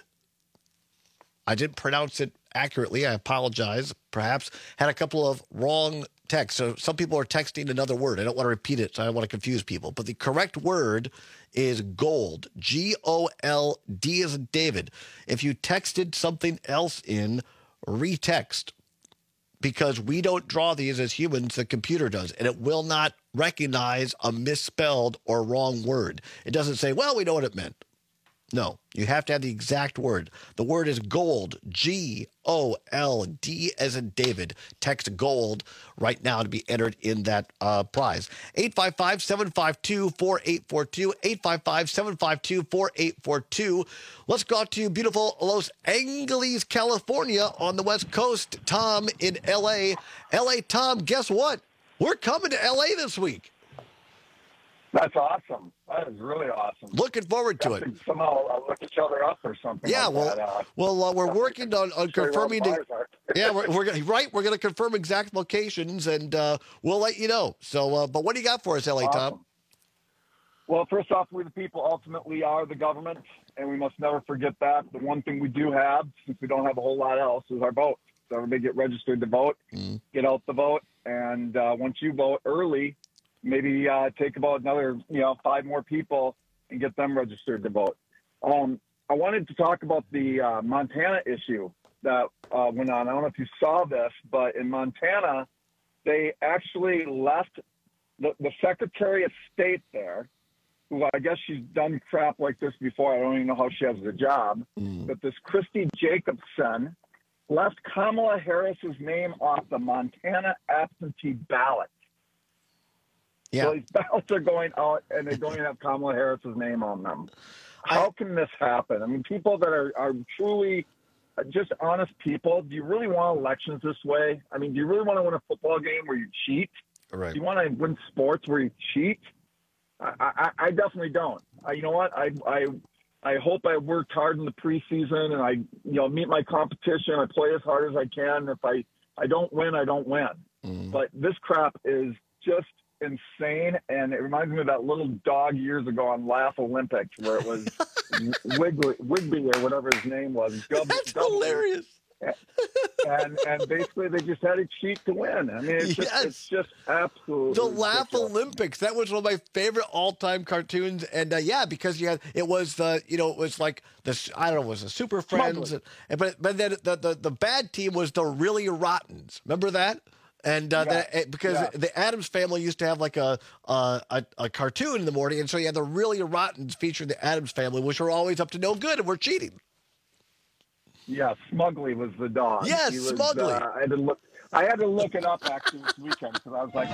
I didn't pronounce it accurately. I apologize. Perhaps had a couple of wrong texts. So some people are texting another word. I don't want to repeat it, so I don't want to confuse people. But the correct word is gold. G O L D as in David. If you texted something else in, retext. Because we don't draw these as humans, the computer does, and it will not recognize a misspelled or wrong word. It doesn't say, well, we know what it meant. No, you have to have the exact word. The word is gold, G O L D as in David. Text gold right now to be entered in that uh, prize. eight five five, seven five two, four eight four two, eight five five, seven five two, four eight four two. Let's go out to beautiful Los Angeles, California on the West Coast. Tom in L A. L A, Tom, guess what? We're coming to L A this week. That's awesome. That is really awesome. Looking forward to it. Somehow uh, look each other up or something. Yeah, like well, that. Uh, well, uh, we're working on, on confirming. The, yeah, we're, we're gonna, right. We're going to confirm exact locations, and uh, we'll let you know. So, uh, but what do you got for us, L A, awesome. Tom? Well, first off, we the people ultimately are the government, and we must never forget that. The one thing we do have, since we don't have a whole lot else, is our vote. So everybody get registered to vote, mm. get out the vote, and uh, once you vote early, maybe uh, take about another, you know, five more people and get them registered to vote. Um, I wanted to talk about the uh, Montana issue that uh, went on. I don't know if you saw this, but in Montana, they actually left the, the Secretary of State there who I guess she's done crap like this before. I don't even know how she has the job. Mm. But this Christy Jacobson left Kamala Harris's name off the Montana absentee ballot. Yeah. So these ballots are going out, and they don't even have Kamala Harris's name on them. How can this happen? I mean, people that are, are truly just honest people, do you really want elections this way? I mean, do you really want to win a football game where you cheat? Right. Do you want to win sports where you cheat? I, I, I definitely don't. I, you know what? I, I, I hope I worked hard in the preseason and I, you know, meet my competition. I play as hard as I can. If I, I don't win, I don't win. Mm. But this crap is just insane, and it reminds me of that little dog years ago on Laugh Olympics where it was Wiggly, Wigby or whatever his name was. Gub, That's Gub, hilarious. And and basically they just had to cheat to win. I mean, it's just, Yes. it's just absolutely The Laugh ridiculous. Olympics. That was one of my favorite all-time cartoons, and uh, yeah, because you had it was the you know it was like this. I don't know, it was the Super Friends, and, and- but but then the, the the bad team was the Really Rottens. Remember that? And uh, Yeah. that, eh, because Yeah. the Addams Family used to have like a, uh, a a cartoon in the morning, and so you had the Really Rottens featuring the Addams Family, which were always up to no good and were cheating. Yeah, Smugly was the dog. Yes, He was, Smugly. Uh, I had to look. I had to look it up actually this weekend because I was like,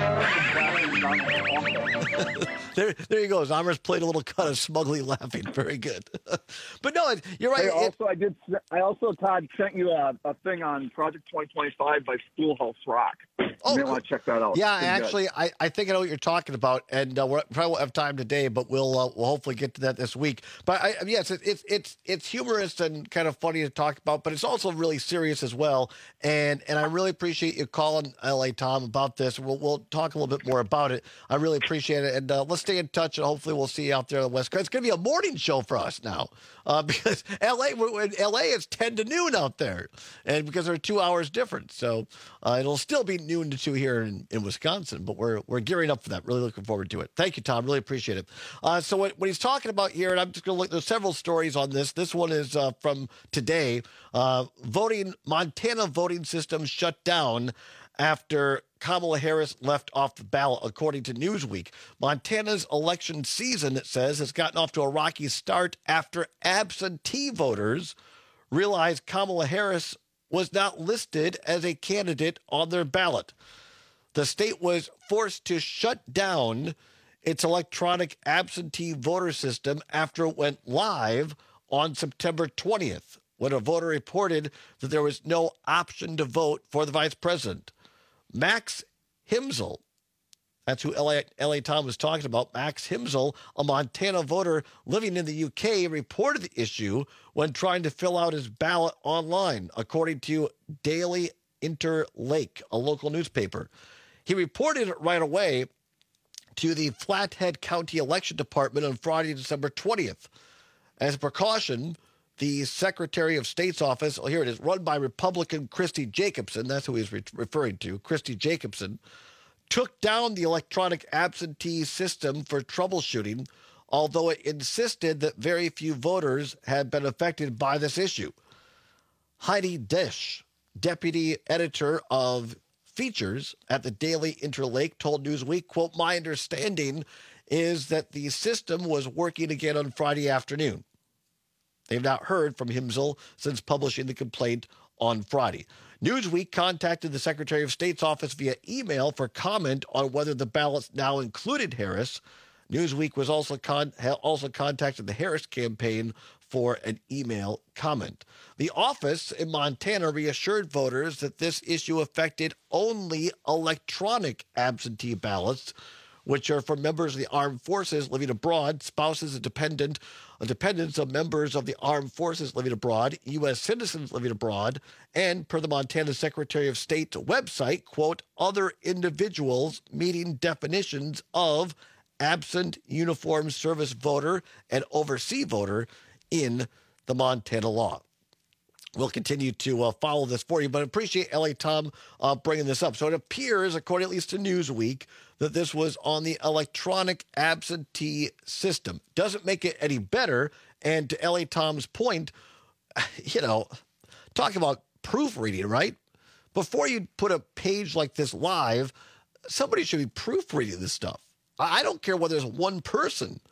there, there you go. Zomers played a little cut of Smugly laughing. Very good. But no, you're right. Hey, It- also, I did. I also, Todd, sent you a, a thing on Project twenty twenty-five by Schoolhouse Rock. Oh, you may cool. want to check that out. Yeah, Pretty good. actually, I, I think I know what you're talking about, and uh, we probably won't have time today, but we'll uh, we'll hopefully get to that this week. But I, I- yes, it, it's it's it's humorous and kind of funny to talk about, but it's also really serious as well. And and I really appreciate you calling L A Tom about this. We'll we'll talk a little bit more about it. I really appreciate it, and uh, let's stay in touch, and hopefully we'll see you out there on the West Coast. It's going to be a morning show for us now, uh, because L A we're- in L A it's ten to noon out there, and because they're two hours different, so uh, it'll still be noon to two here in, in Wisconsin. But we're we're gearing up for that. Really looking forward to it. Thank you, Tom. Really appreciate it. Uh, so what, what he's talking about here, and I'm just going to look. There's several stories on this. This one is uh, from today. Uh, voting Montana voting system shut down after Kamala Harris left off the ballot, according to Newsweek. Montana's election season, it says, has gotten off to a rocky start after absentee voters realized Kamala Harris was not listed as a candidate on their ballot. The state was forced to shut down its electronic absentee voter system after it went live on September twentieth, when a voter reported that there was no option to vote for the vice president. Max Himzel, that's who L A, L A Tom was talking about. Max Himzel, a Montana voter living in the U K, reported the issue when trying to fill out his ballot online, according to Daily Interlake, a local newspaper. He reported it right away to the Flathead County Election Department on Friday, December twentieth. As a precaution, the Secretary of State's office, oh, here it is, run by Republican Christy Jacobson, that's who he's re- referring to, Christy Jacobson, took down the electronic absentee system for troubleshooting, although it insisted that very few voters had been affected by this issue. Heidi Dish, deputy editor of features at the Daily Interlake, told Newsweek, quote, "My understanding is that the system was working again on Friday afternoon." They've not heard from Himzel since publishing the complaint on Friday. Newsweek contacted the Secretary of State's office via email for comment on whether the ballots now included Harris. Newsweek was also con- also contacted the Harris campaign for an email comment. The office in Montana reassured voters that this issue affected only electronic absentee ballots, which are for members of the armed forces living abroad, spouses and dependent, uh, dependents of members of the armed forces living abroad, U S citizens living abroad, and per the Montana Secretary of State's website, quote, other individuals meeting definitions of absent uniformed service voter and overseas voter in the Montana law. We'll continue to uh, follow this for you, but I appreciate L A Tom uh, bringing this up. So it appears, according at least to Newsweek, that this was on the electronic absentee system. Doesn't make it any better. And to L A Tom's point, you know, talk about proofreading, right? Before you put a page like this live, somebody should be proofreading this stuff. I I don't care whether there's one person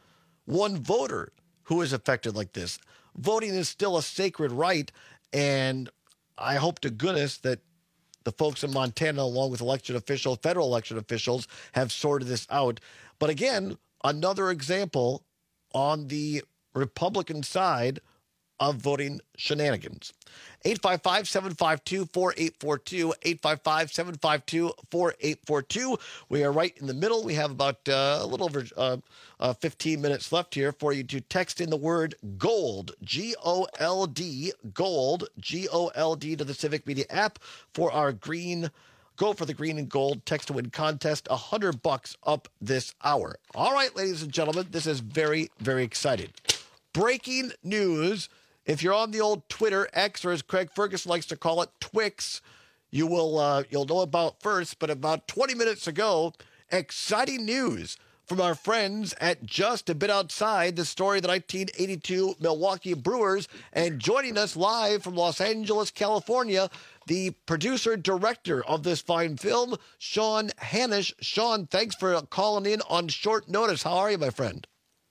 one voter who is affected like this. Voting is still a sacred right, and I hope to goodness that the folks in Montana, along with election officials, federal election officials, have sorted this out. But again, another example on the Republican side of voting shenanigans. eight five five, seven five two, four eight four two, eight five five, seven five two, four eight four two. We are right in the middle. We have about uh, a little over uh, uh, fifteen minutes left here for you to text in the word GOLD, G O L D, GOLD, G O L D to the Civic Media app for our green, Go for the Green and Gold text to win contest, one hundred bucks up this hour. All right, ladies and gentlemen, this is very, very exciting. Breaking news. If you're on the old Twitter, X, or as Craig Ferguson likes to call it, Twix, you will uh, you'll know about first. But about twenty minutes ago, exciting news from our friends at Just a Bit Outside, the story of the nineteen eighty-two Milwaukee Brewers, and joining us live from Los Angeles, California, the producer director of this fine film, Sean Hanisch. Sean, thanks for calling in on short notice. How are you, my friend?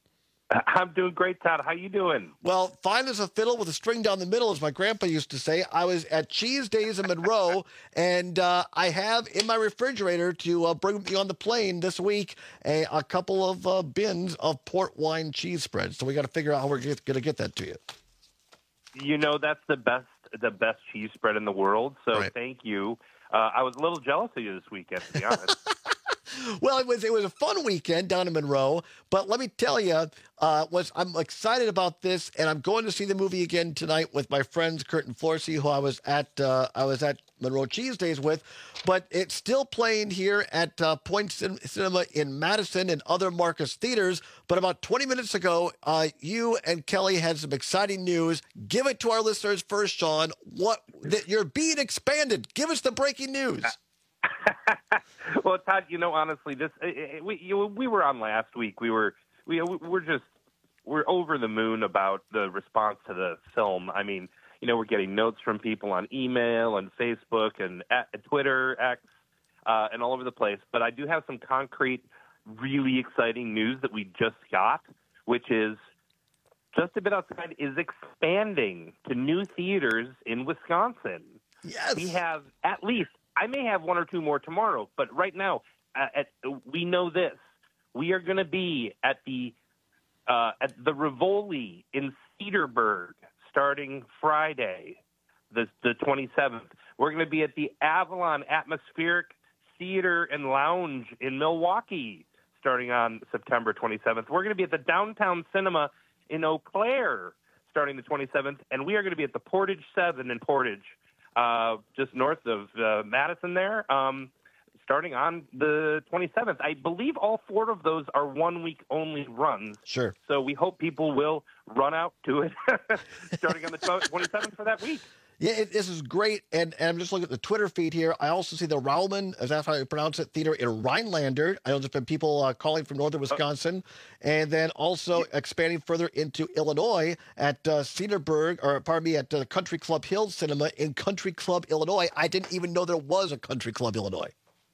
I'm doing great, Todd. How you doing? Well, fine as a fiddle with a string down the middle, as my grandpa used to say. I was at Cheese Days in Monroe, and uh, I have in my refrigerator to uh, bring me on the plane this week a, a couple of uh, bins of port wine cheese spreads. So we got to figure out how we're going to get that to you. You know, that's the best the best cheese spread in the world. So right. Thank you. Uh, I was a little jealous of you this weekend, to be honest. Well, it was it was a fun weekend down in Monroe, but let me tell you, uh, was I'm excited about this, and I'm going to see the movie again tonight with my friends Kurt and Florsey, who I was at uh, I was at Monroe Cheese Days with. But it's still playing here at uh, Point Cin- Cinema in Madison and other Marcus theaters. But about twenty minutes ago, uh, you and Kelly had some exciting news. Give it to our listeners first, Sean. What that you're being expanded? Give us the breaking news. Well, Todd, you know, honestly, this it, we you, we were on last week. We were we we're just we're over the moon about the response to the film. I mean, you know, we're getting notes from people on email and Facebook and at Twitter, X, uh, and all over the place. But I do have some concrete, really exciting news that we just got, which is Just a Bit Outside is expanding to new theaters in Wisconsin. Yes, we have at least. I may have one or two more tomorrow, but right now, uh, at, we know this: we are going to be at the uh, at the Rivoli in Cedarburg starting Friday, the the twenty-seventh. We're going to be at the Avalon Atmospheric Theater and Lounge in Milwaukee starting on September twenty-seventh. We're going to be at the Downtown Cinema in Eau Claire starting the twenty-seventh, and we are going to be at the Portage Seven in Portage. Uh, just north of uh, Madison there, um, starting on the twenty-seventh. I believe all four of those are one-week only runs. Sure. So we hope people will run out to it starting on the twenty-seventh for that week. Yeah, it, this is great, and, and I'm just looking at the Twitter feed here. I also see the Rauman, as that's how you pronounce it, theater in Rhinelander. I know there's been people uh, calling from northern Wisconsin, and then also expanding further into Illinois at uh, Cedarburg, or pardon me, at uh, Country Club Hills Cinema in Country Club, Illinois. I didn't even know there was a Country Club, Illinois.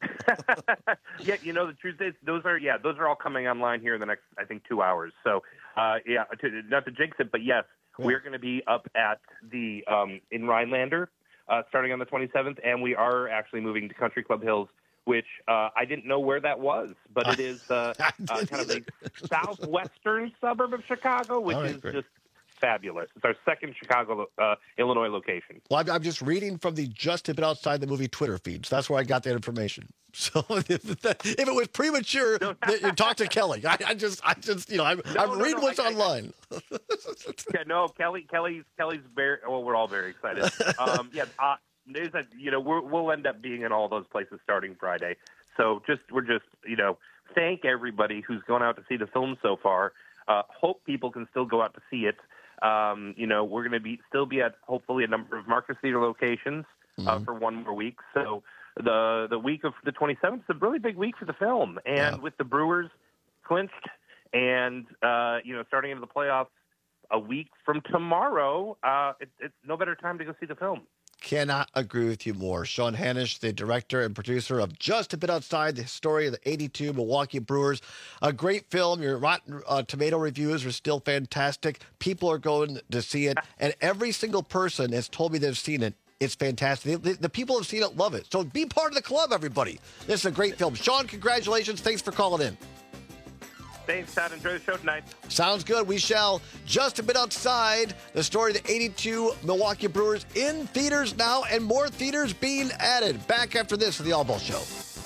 Yeah, you know, the truth is, those are yeah, those are all coming online here in the next, I think, two hours. So, uh, yeah, to, not to jinx it, but yes. Yeah. We're going to be up at the um, in Rhinelander uh, starting on the twenty-seventh, and we are actually moving to Country Club Hills, which uh, I didn't know where that was, but it is uh, uh, kind of a southwestern suburb of Chicago, which right, is great. Just fabulous. It's our second Chicago, uh, Illinois location. Well, I'm, I'm just reading from the Just a Bit Outside the Movie Twitter feed, so that's where I got that information. So if, that, if it was premature, you talk to Kelly. I, I just, I just, you know, I'm, no, I'm no, reading no, what's I, online. I, yeah, no, Kelly, Kelly's, Kelly's very. Well, we're all very excited. Um, yeah, uh, there's a, you know, we're, we'll end up being in all those places starting Friday. So just, we're just, you know, thank everybody who's gone out to see the film so far. Uh, hope people can still go out to see it. Um, you know, we're going to be still be at hopefully a number of Marcus Theater locations uh, mm-hmm. for one more week. So the the week of the twenty-seventh is a really big week for the film, and yeah. with the Brewers clinched, and uh, you know, starting into the playoffs a week from tomorrow, uh, it, it's no better time to go see the film. cannot agree with you more. Sean Hanish, the director and producer of Just a Bit Outside, the story of the eighty-two Milwaukee Brewers. A great film. Your Rotten uh, Tomato reviews are still fantastic. People are going to see it, and every single person has told me they've seen it. It's fantastic. The, the people who have seen it love it. So be part of the club, everybody. This is a great film. Sean, congratulations. Thanks for calling in. Thanks, Todd. Enjoy the show tonight. Sounds good. We shall. Just a Bit Outside, the story of the eighty-two Milwaukee Brewers in theaters now, and more theaters being added. Back after this with the All Ball Show.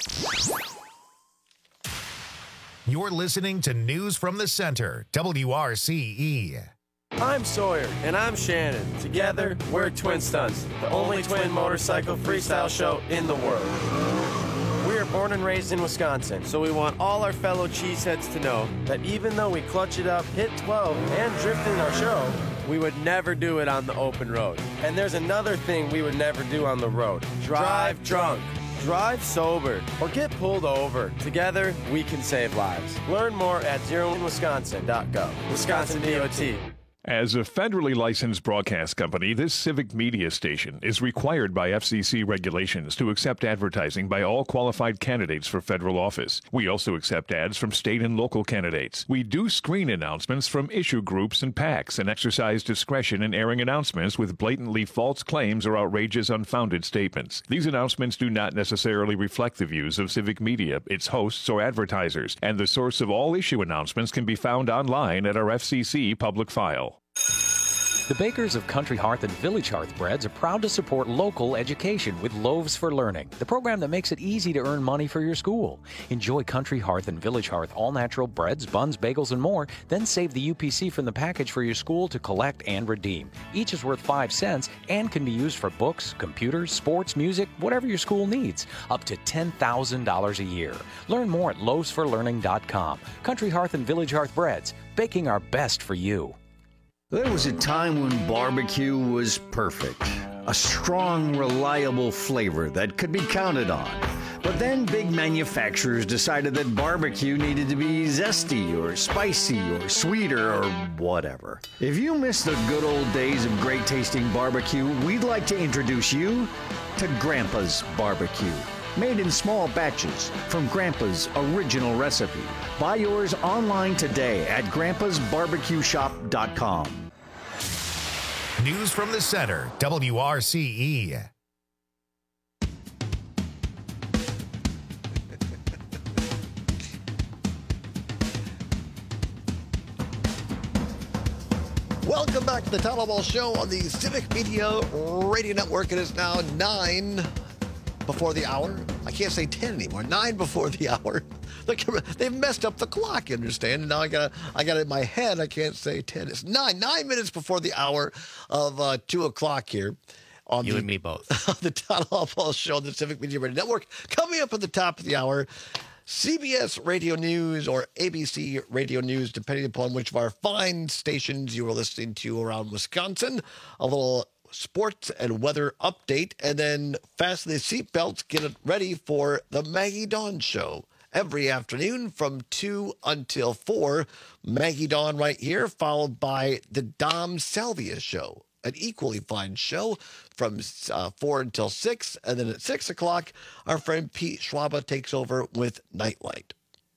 You're listening to News from the Center, W R C E. I'm Sawyer, and I'm Shannon. Together, we're Twin Stunts, the only twin motorcycle freestyle show in the world. We are born and raised in Wisconsin, so we want all our fellow cheeseheads to know that even though we clutch it up, hit twelve, and drift in our show, we would never do it on the open road. And there's another thing we would never do on the road. Drive drunk. Drive sober or get pulled over. Together, we can save lives. Learn more at zero in wisconsin dot gov. Wisconsin D O T. As a federally licensed broadcast company, this civic media station is required by F C C regulations to accept advertising by all qualified candidates for federal office. We also accept ads from state and local candidates. We do screen announcements from issue groups and PACs and exercise discretion in airing announcements with blatantly false claims or outrageous unfounded statements. These announcements do not necessarily reflect the views of civic media, its hosts, or advertisers, and the source of all issue announcements can be found online at our F C C public file. The bakers of Country Hearth and Village Hearth Breads are proud to support local education with Loaves for Learning, the program that makes it easy to earn money for your school. Enjoy Country Hearth and Village Hearth all-natural breads, buns, bagels, and more, then save the U P C from the package for your school to collect and redeem. Each is worth five cents and can be used for books, computers, sports, music, whatever your school needs, up to ten thousand dollars a year. Learn more at loaves for learning dot com. Country Hearth and Village Hearth Breads, baking our best for you. There was a time when barbecue was perfect. A strong, reliable flavor that could be counted on. But then big manufacturers decided that barbecue needed to be zesty or spicy or sweeter or whatever. If you miss the good old days of great tasting barbecue, we'd like to introduce you to Grandpa's Barbecue. Made in small batches from Grandpa's original recipe. Buy yours online today at grandpas barbecue shop dot com. News from the Center, W R C E. Welcome back to the Town Hall Show on the Civic Media Radio Network. It is now nine before the hour. I can't say ten anymore. Nine before the hour. Look, they've messed up the clock, you understand? And now I got I got it in my head. I can't say ten. It's nine. Nine minutes before the hour of uh, two o'clock here. On you the, and me both. On the Town Hall Show on the Civic Media Radio Network. Coming up at the top of the hour, C B S Radio News or A B C Radio News, depending upon which of our fine stations you are listening to around Wisconsin. A little sports and weather update, and then fasten the seatbelts, get it ready for the Maggie Dawn Show. Every afternoon from two until four, Maggie Dawn right here, followed by the Dom Salvia Show, an equally fine show from uh, four until six. And then at six o'clock, our friend Pete Schwaba takes over with Nightlight.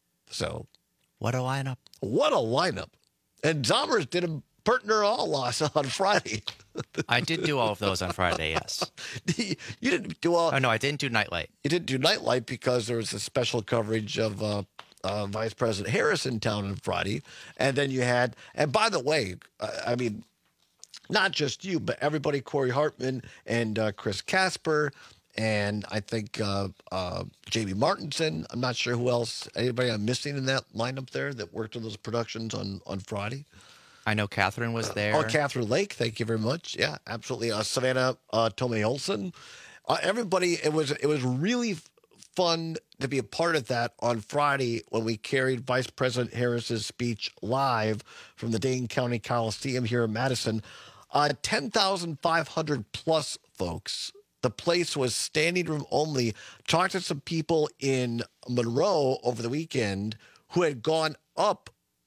So, what a lineup. What a lineup. And Zommers did a partner all loss on Friday. I did do all of those on Friday, yes. You didn't do all... Oh, no, I didn't do Nightlight. You didn't do Nightlight because there was a special coverage of uh, uh, Vice President Harris in town on Friday. And then you had... And by the way, uh, I mean, not just you, but everybody, Corey Hartman and uh, Chris Casper, and I think uh, uh, Jamie Martinson. I'm not sure who else. Anybody I'm missing in that lineup there that worked on those productions on, on Friday? I know Catherine was there. Oh, Catherine Lake. Thank you very much. Yeah, absolutely. Uh, Savannah uh, Tomei Olson. Uh, everybody, it was it was really fun to be a part of that on Friday when we carried Vice President Harris's speech live from the Dane County Coliseum here in Madison. Uh, ten thousand five hundred plus folks. The place was standing room only. Talked to some people in Monroe over the weekend who had gone up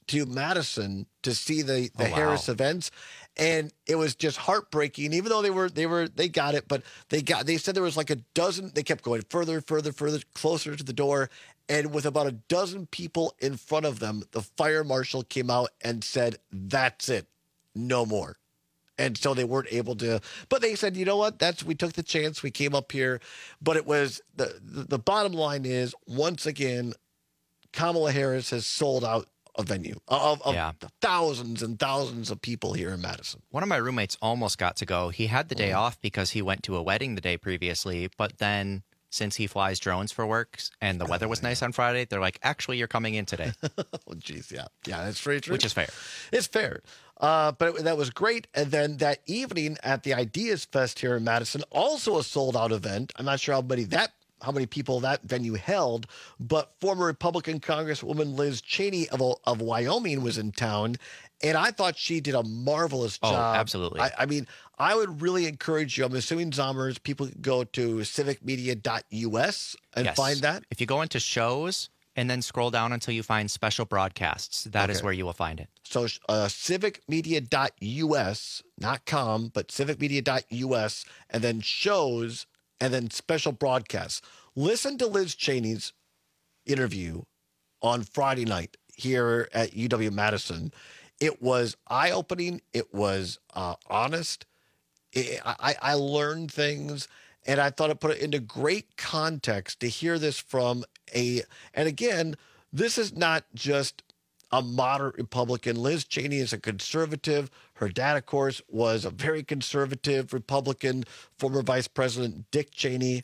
to Madison to see the, the Oh, wow. Harris events. And it was just heartbreaking, even though they were, they were, they got it, but they got, they said there was like a dozen, they kept going further, further, further, closer to the door. And with about a dozen people in front of them, the fire marshal came out and said, that's it, no more. And so they weren't able to, but they said, you know what, that's, we took the chance, we came up here. But it was, the, the, the bottom line is, once again, Kamala Harris has sold out a venue of, of Yeah. thousands and thousands of people here in Madison. One of my roommates almost got to go. He had the day off because he went to a wedding the day previously, but then since he flies drones for work and the weather was nice on Friday, they're like, actually, you're coming in today. Oh, geez, yeah. Yeah, that's very true. Which is fair. It's fair. Uh, but it, that was great. And then that evening at the Ideas Fest here in Madison, also a sold-out event. I'm not sure how many that how many people that venue held, but former Republican Congresswoman Liz Cheney of, of Wyoming was in town, and I thought she did a marvelous Oh, job. absolutely. I, I mean, I would really encourage you. I'm assuming Zommers, people can go to civic media dot U S and Yes. find that. If you go into shows and then scroll down until you find special broadcasts, that is Okay. where you will find it. So uh, civic media dot U S, not com, but civic media dot U S, and then shows, and then special broadcasts. Listen to Liz Cheney's interview on Friday night here at U W-Madison. It was eye-opening. It was uh, honest. It, I, I learned things, and I thought it put it into great context to hear this from a, and again, this is not just a moderate Republican. Liz Cheney is a conservative. Her dad, of course, was a very conservative Republican, former Vice President Dick Cheney.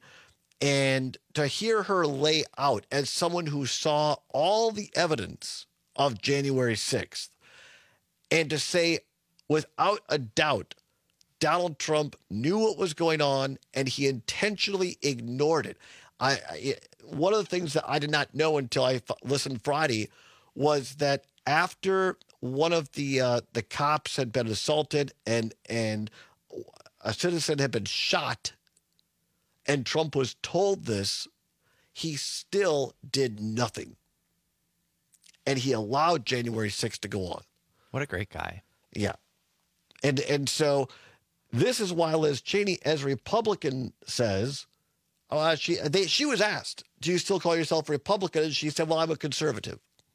And to hear her lay out as someone who saw all the evidence of January sixth, and to say without a doubt, Donald Trump knew what was going on and he intentionally ignored it. I, I one of the things that I did not know until I f- listened Friday was that after one of the uh, the cops had been assaulted and and a citizen had been shot, and Trump was told this, he still did nothing, and he allowed January sixth to go on. What a great guy. Yeah, and and so this is why Liz Cheney, as a Republican, says, uh, she they, she was asked, "Do you still call yourself a Republican?" And she said, "Well, I'm a conservative."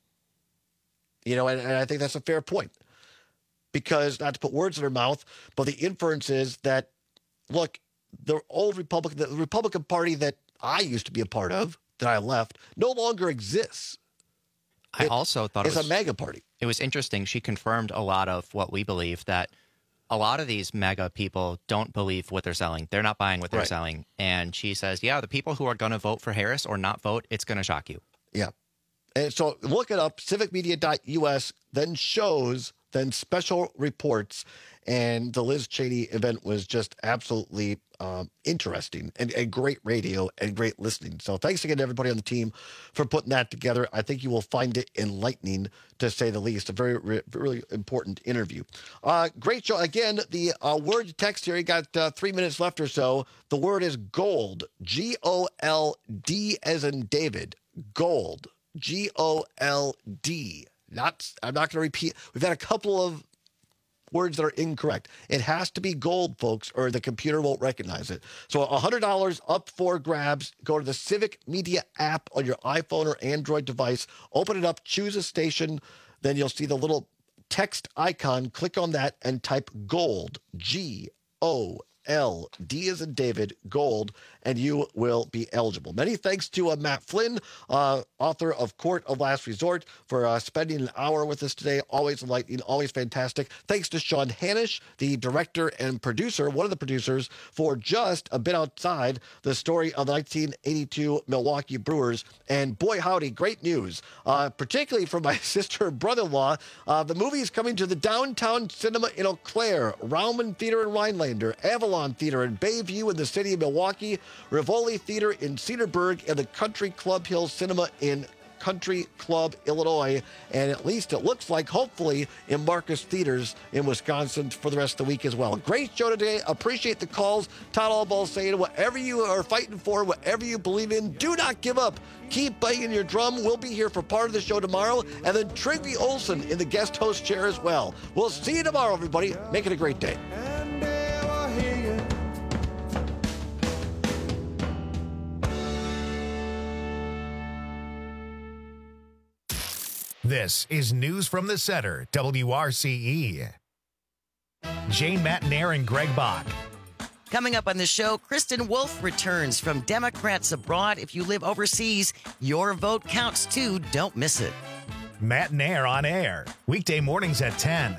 You know, and, and I think that's a fair point, because not to put words in her mouth, but the inference is that, look, the old Republican, the Republican Party that I used to be a part of, that I left, no longer exists. I It- also thought it it's was a MAGA party. It was interesting. She confirmed a lot of what we believe, that a lot of these MAGA people don't believe what they're selling. They're not buying what they're Right. selling. And she says, yeah, the people who are going to vote for Harris or not vote, it's going to shock you. Yeah. And so look it up, civic media dot U S, then shows, then special reports. And the Liz Cheney event was just absolutely um, interesting and, and great radio and great listening. So thanks again to everybody on the team for putting that together. I think you will find it enlightening, to say the least. A very, re- really important interview. Uh, great show. Again, the uh, word to text here, you got uh, three minutes left or so. The word is gold, G O L D as in David, gold. G O L D. Not, I'm not going to repeat. We've had a couple of words that are incorrect. It has to be gold, folks, or the computer won't recognize it. So one hundred dollars up for grabs. Go to the Civic Media app on your iPhone or Android device. Open it up, choose a station. Then you'll see the little text icon. Click on that and type gold, G O L D as in David, gold, and you will be eligible. Many thanks to uh, Matt Flynn, uh, author of Court of Last Resort, for uh, spending an hour with us today. Always enlightening, always fantastic. Thanks to Sean Hanish, the director and producer, one of the producers, for Just a Bit Outside, the story of the nineteen eighty-two Milwaukee Brewers. And boy, howdy, great news, uh, particularly from my sister and brother-in-law. Uh, the movie is coming to the Downtown Cinema in Eau Claire, Rauman Theater in Rhinelander, Avalon Theater in Bayview in the city of Milwaukee, Rivoli Theater in Cedarburg, and the Country Club Hill Cinema in Country Club, Illinois, and at least it looks like, hopefully, in Marcus Theaters in Wisconsin for the rest of the week as well. Great show today. Appreciate the calls. Todd Allball saying, whatever you are fighting for, whatever you believe in, do not give up. Keep banging your drum. We'll be here for part of the show tomorrow. And then Trygve Olsen in the guest host chair as well. We'll see you tomorrow, everybody. Make it a great day. This is News from the Center, W R C E. Jane Matnair and Greg Bach. Coming up on the show, Kristen Wolf returns from Democrats Abroad. If you live overseas, your vote counts too. Don't miss it. Matnair on air, weekday mornings at ten.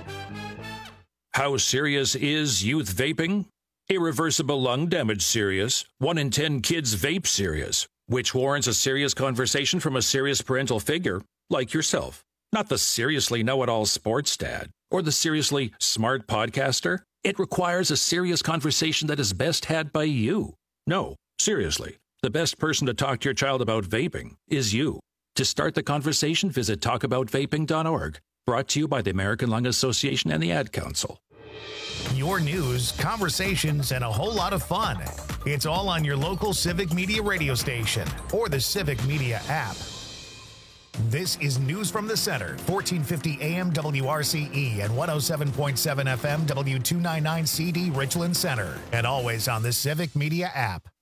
How serious is youth vaping? Irreversible lung damage serious. One in ten kids vape serious, which warrants a serious conversation from a serious parental figure like yourself. Not the seriously know-it-all sports dad or the seriously smart podcaster. It requires a serious conversation that is best had by you. No, seriously, the best person to talk to your child about vaping is you. To start the conversation, visit talk about vaping dot org. Brought to you by the American Lung Association and the Ad Council. Your news, conversations, and a whole lot of fun. It's all on your local Civic Media radio station or the Civic Media app. This is News from the Center, fourteen fifty A M W R C E and one oh seven point seven F M W two ninety-nine C D Richland Center, and always on the Civic Media app.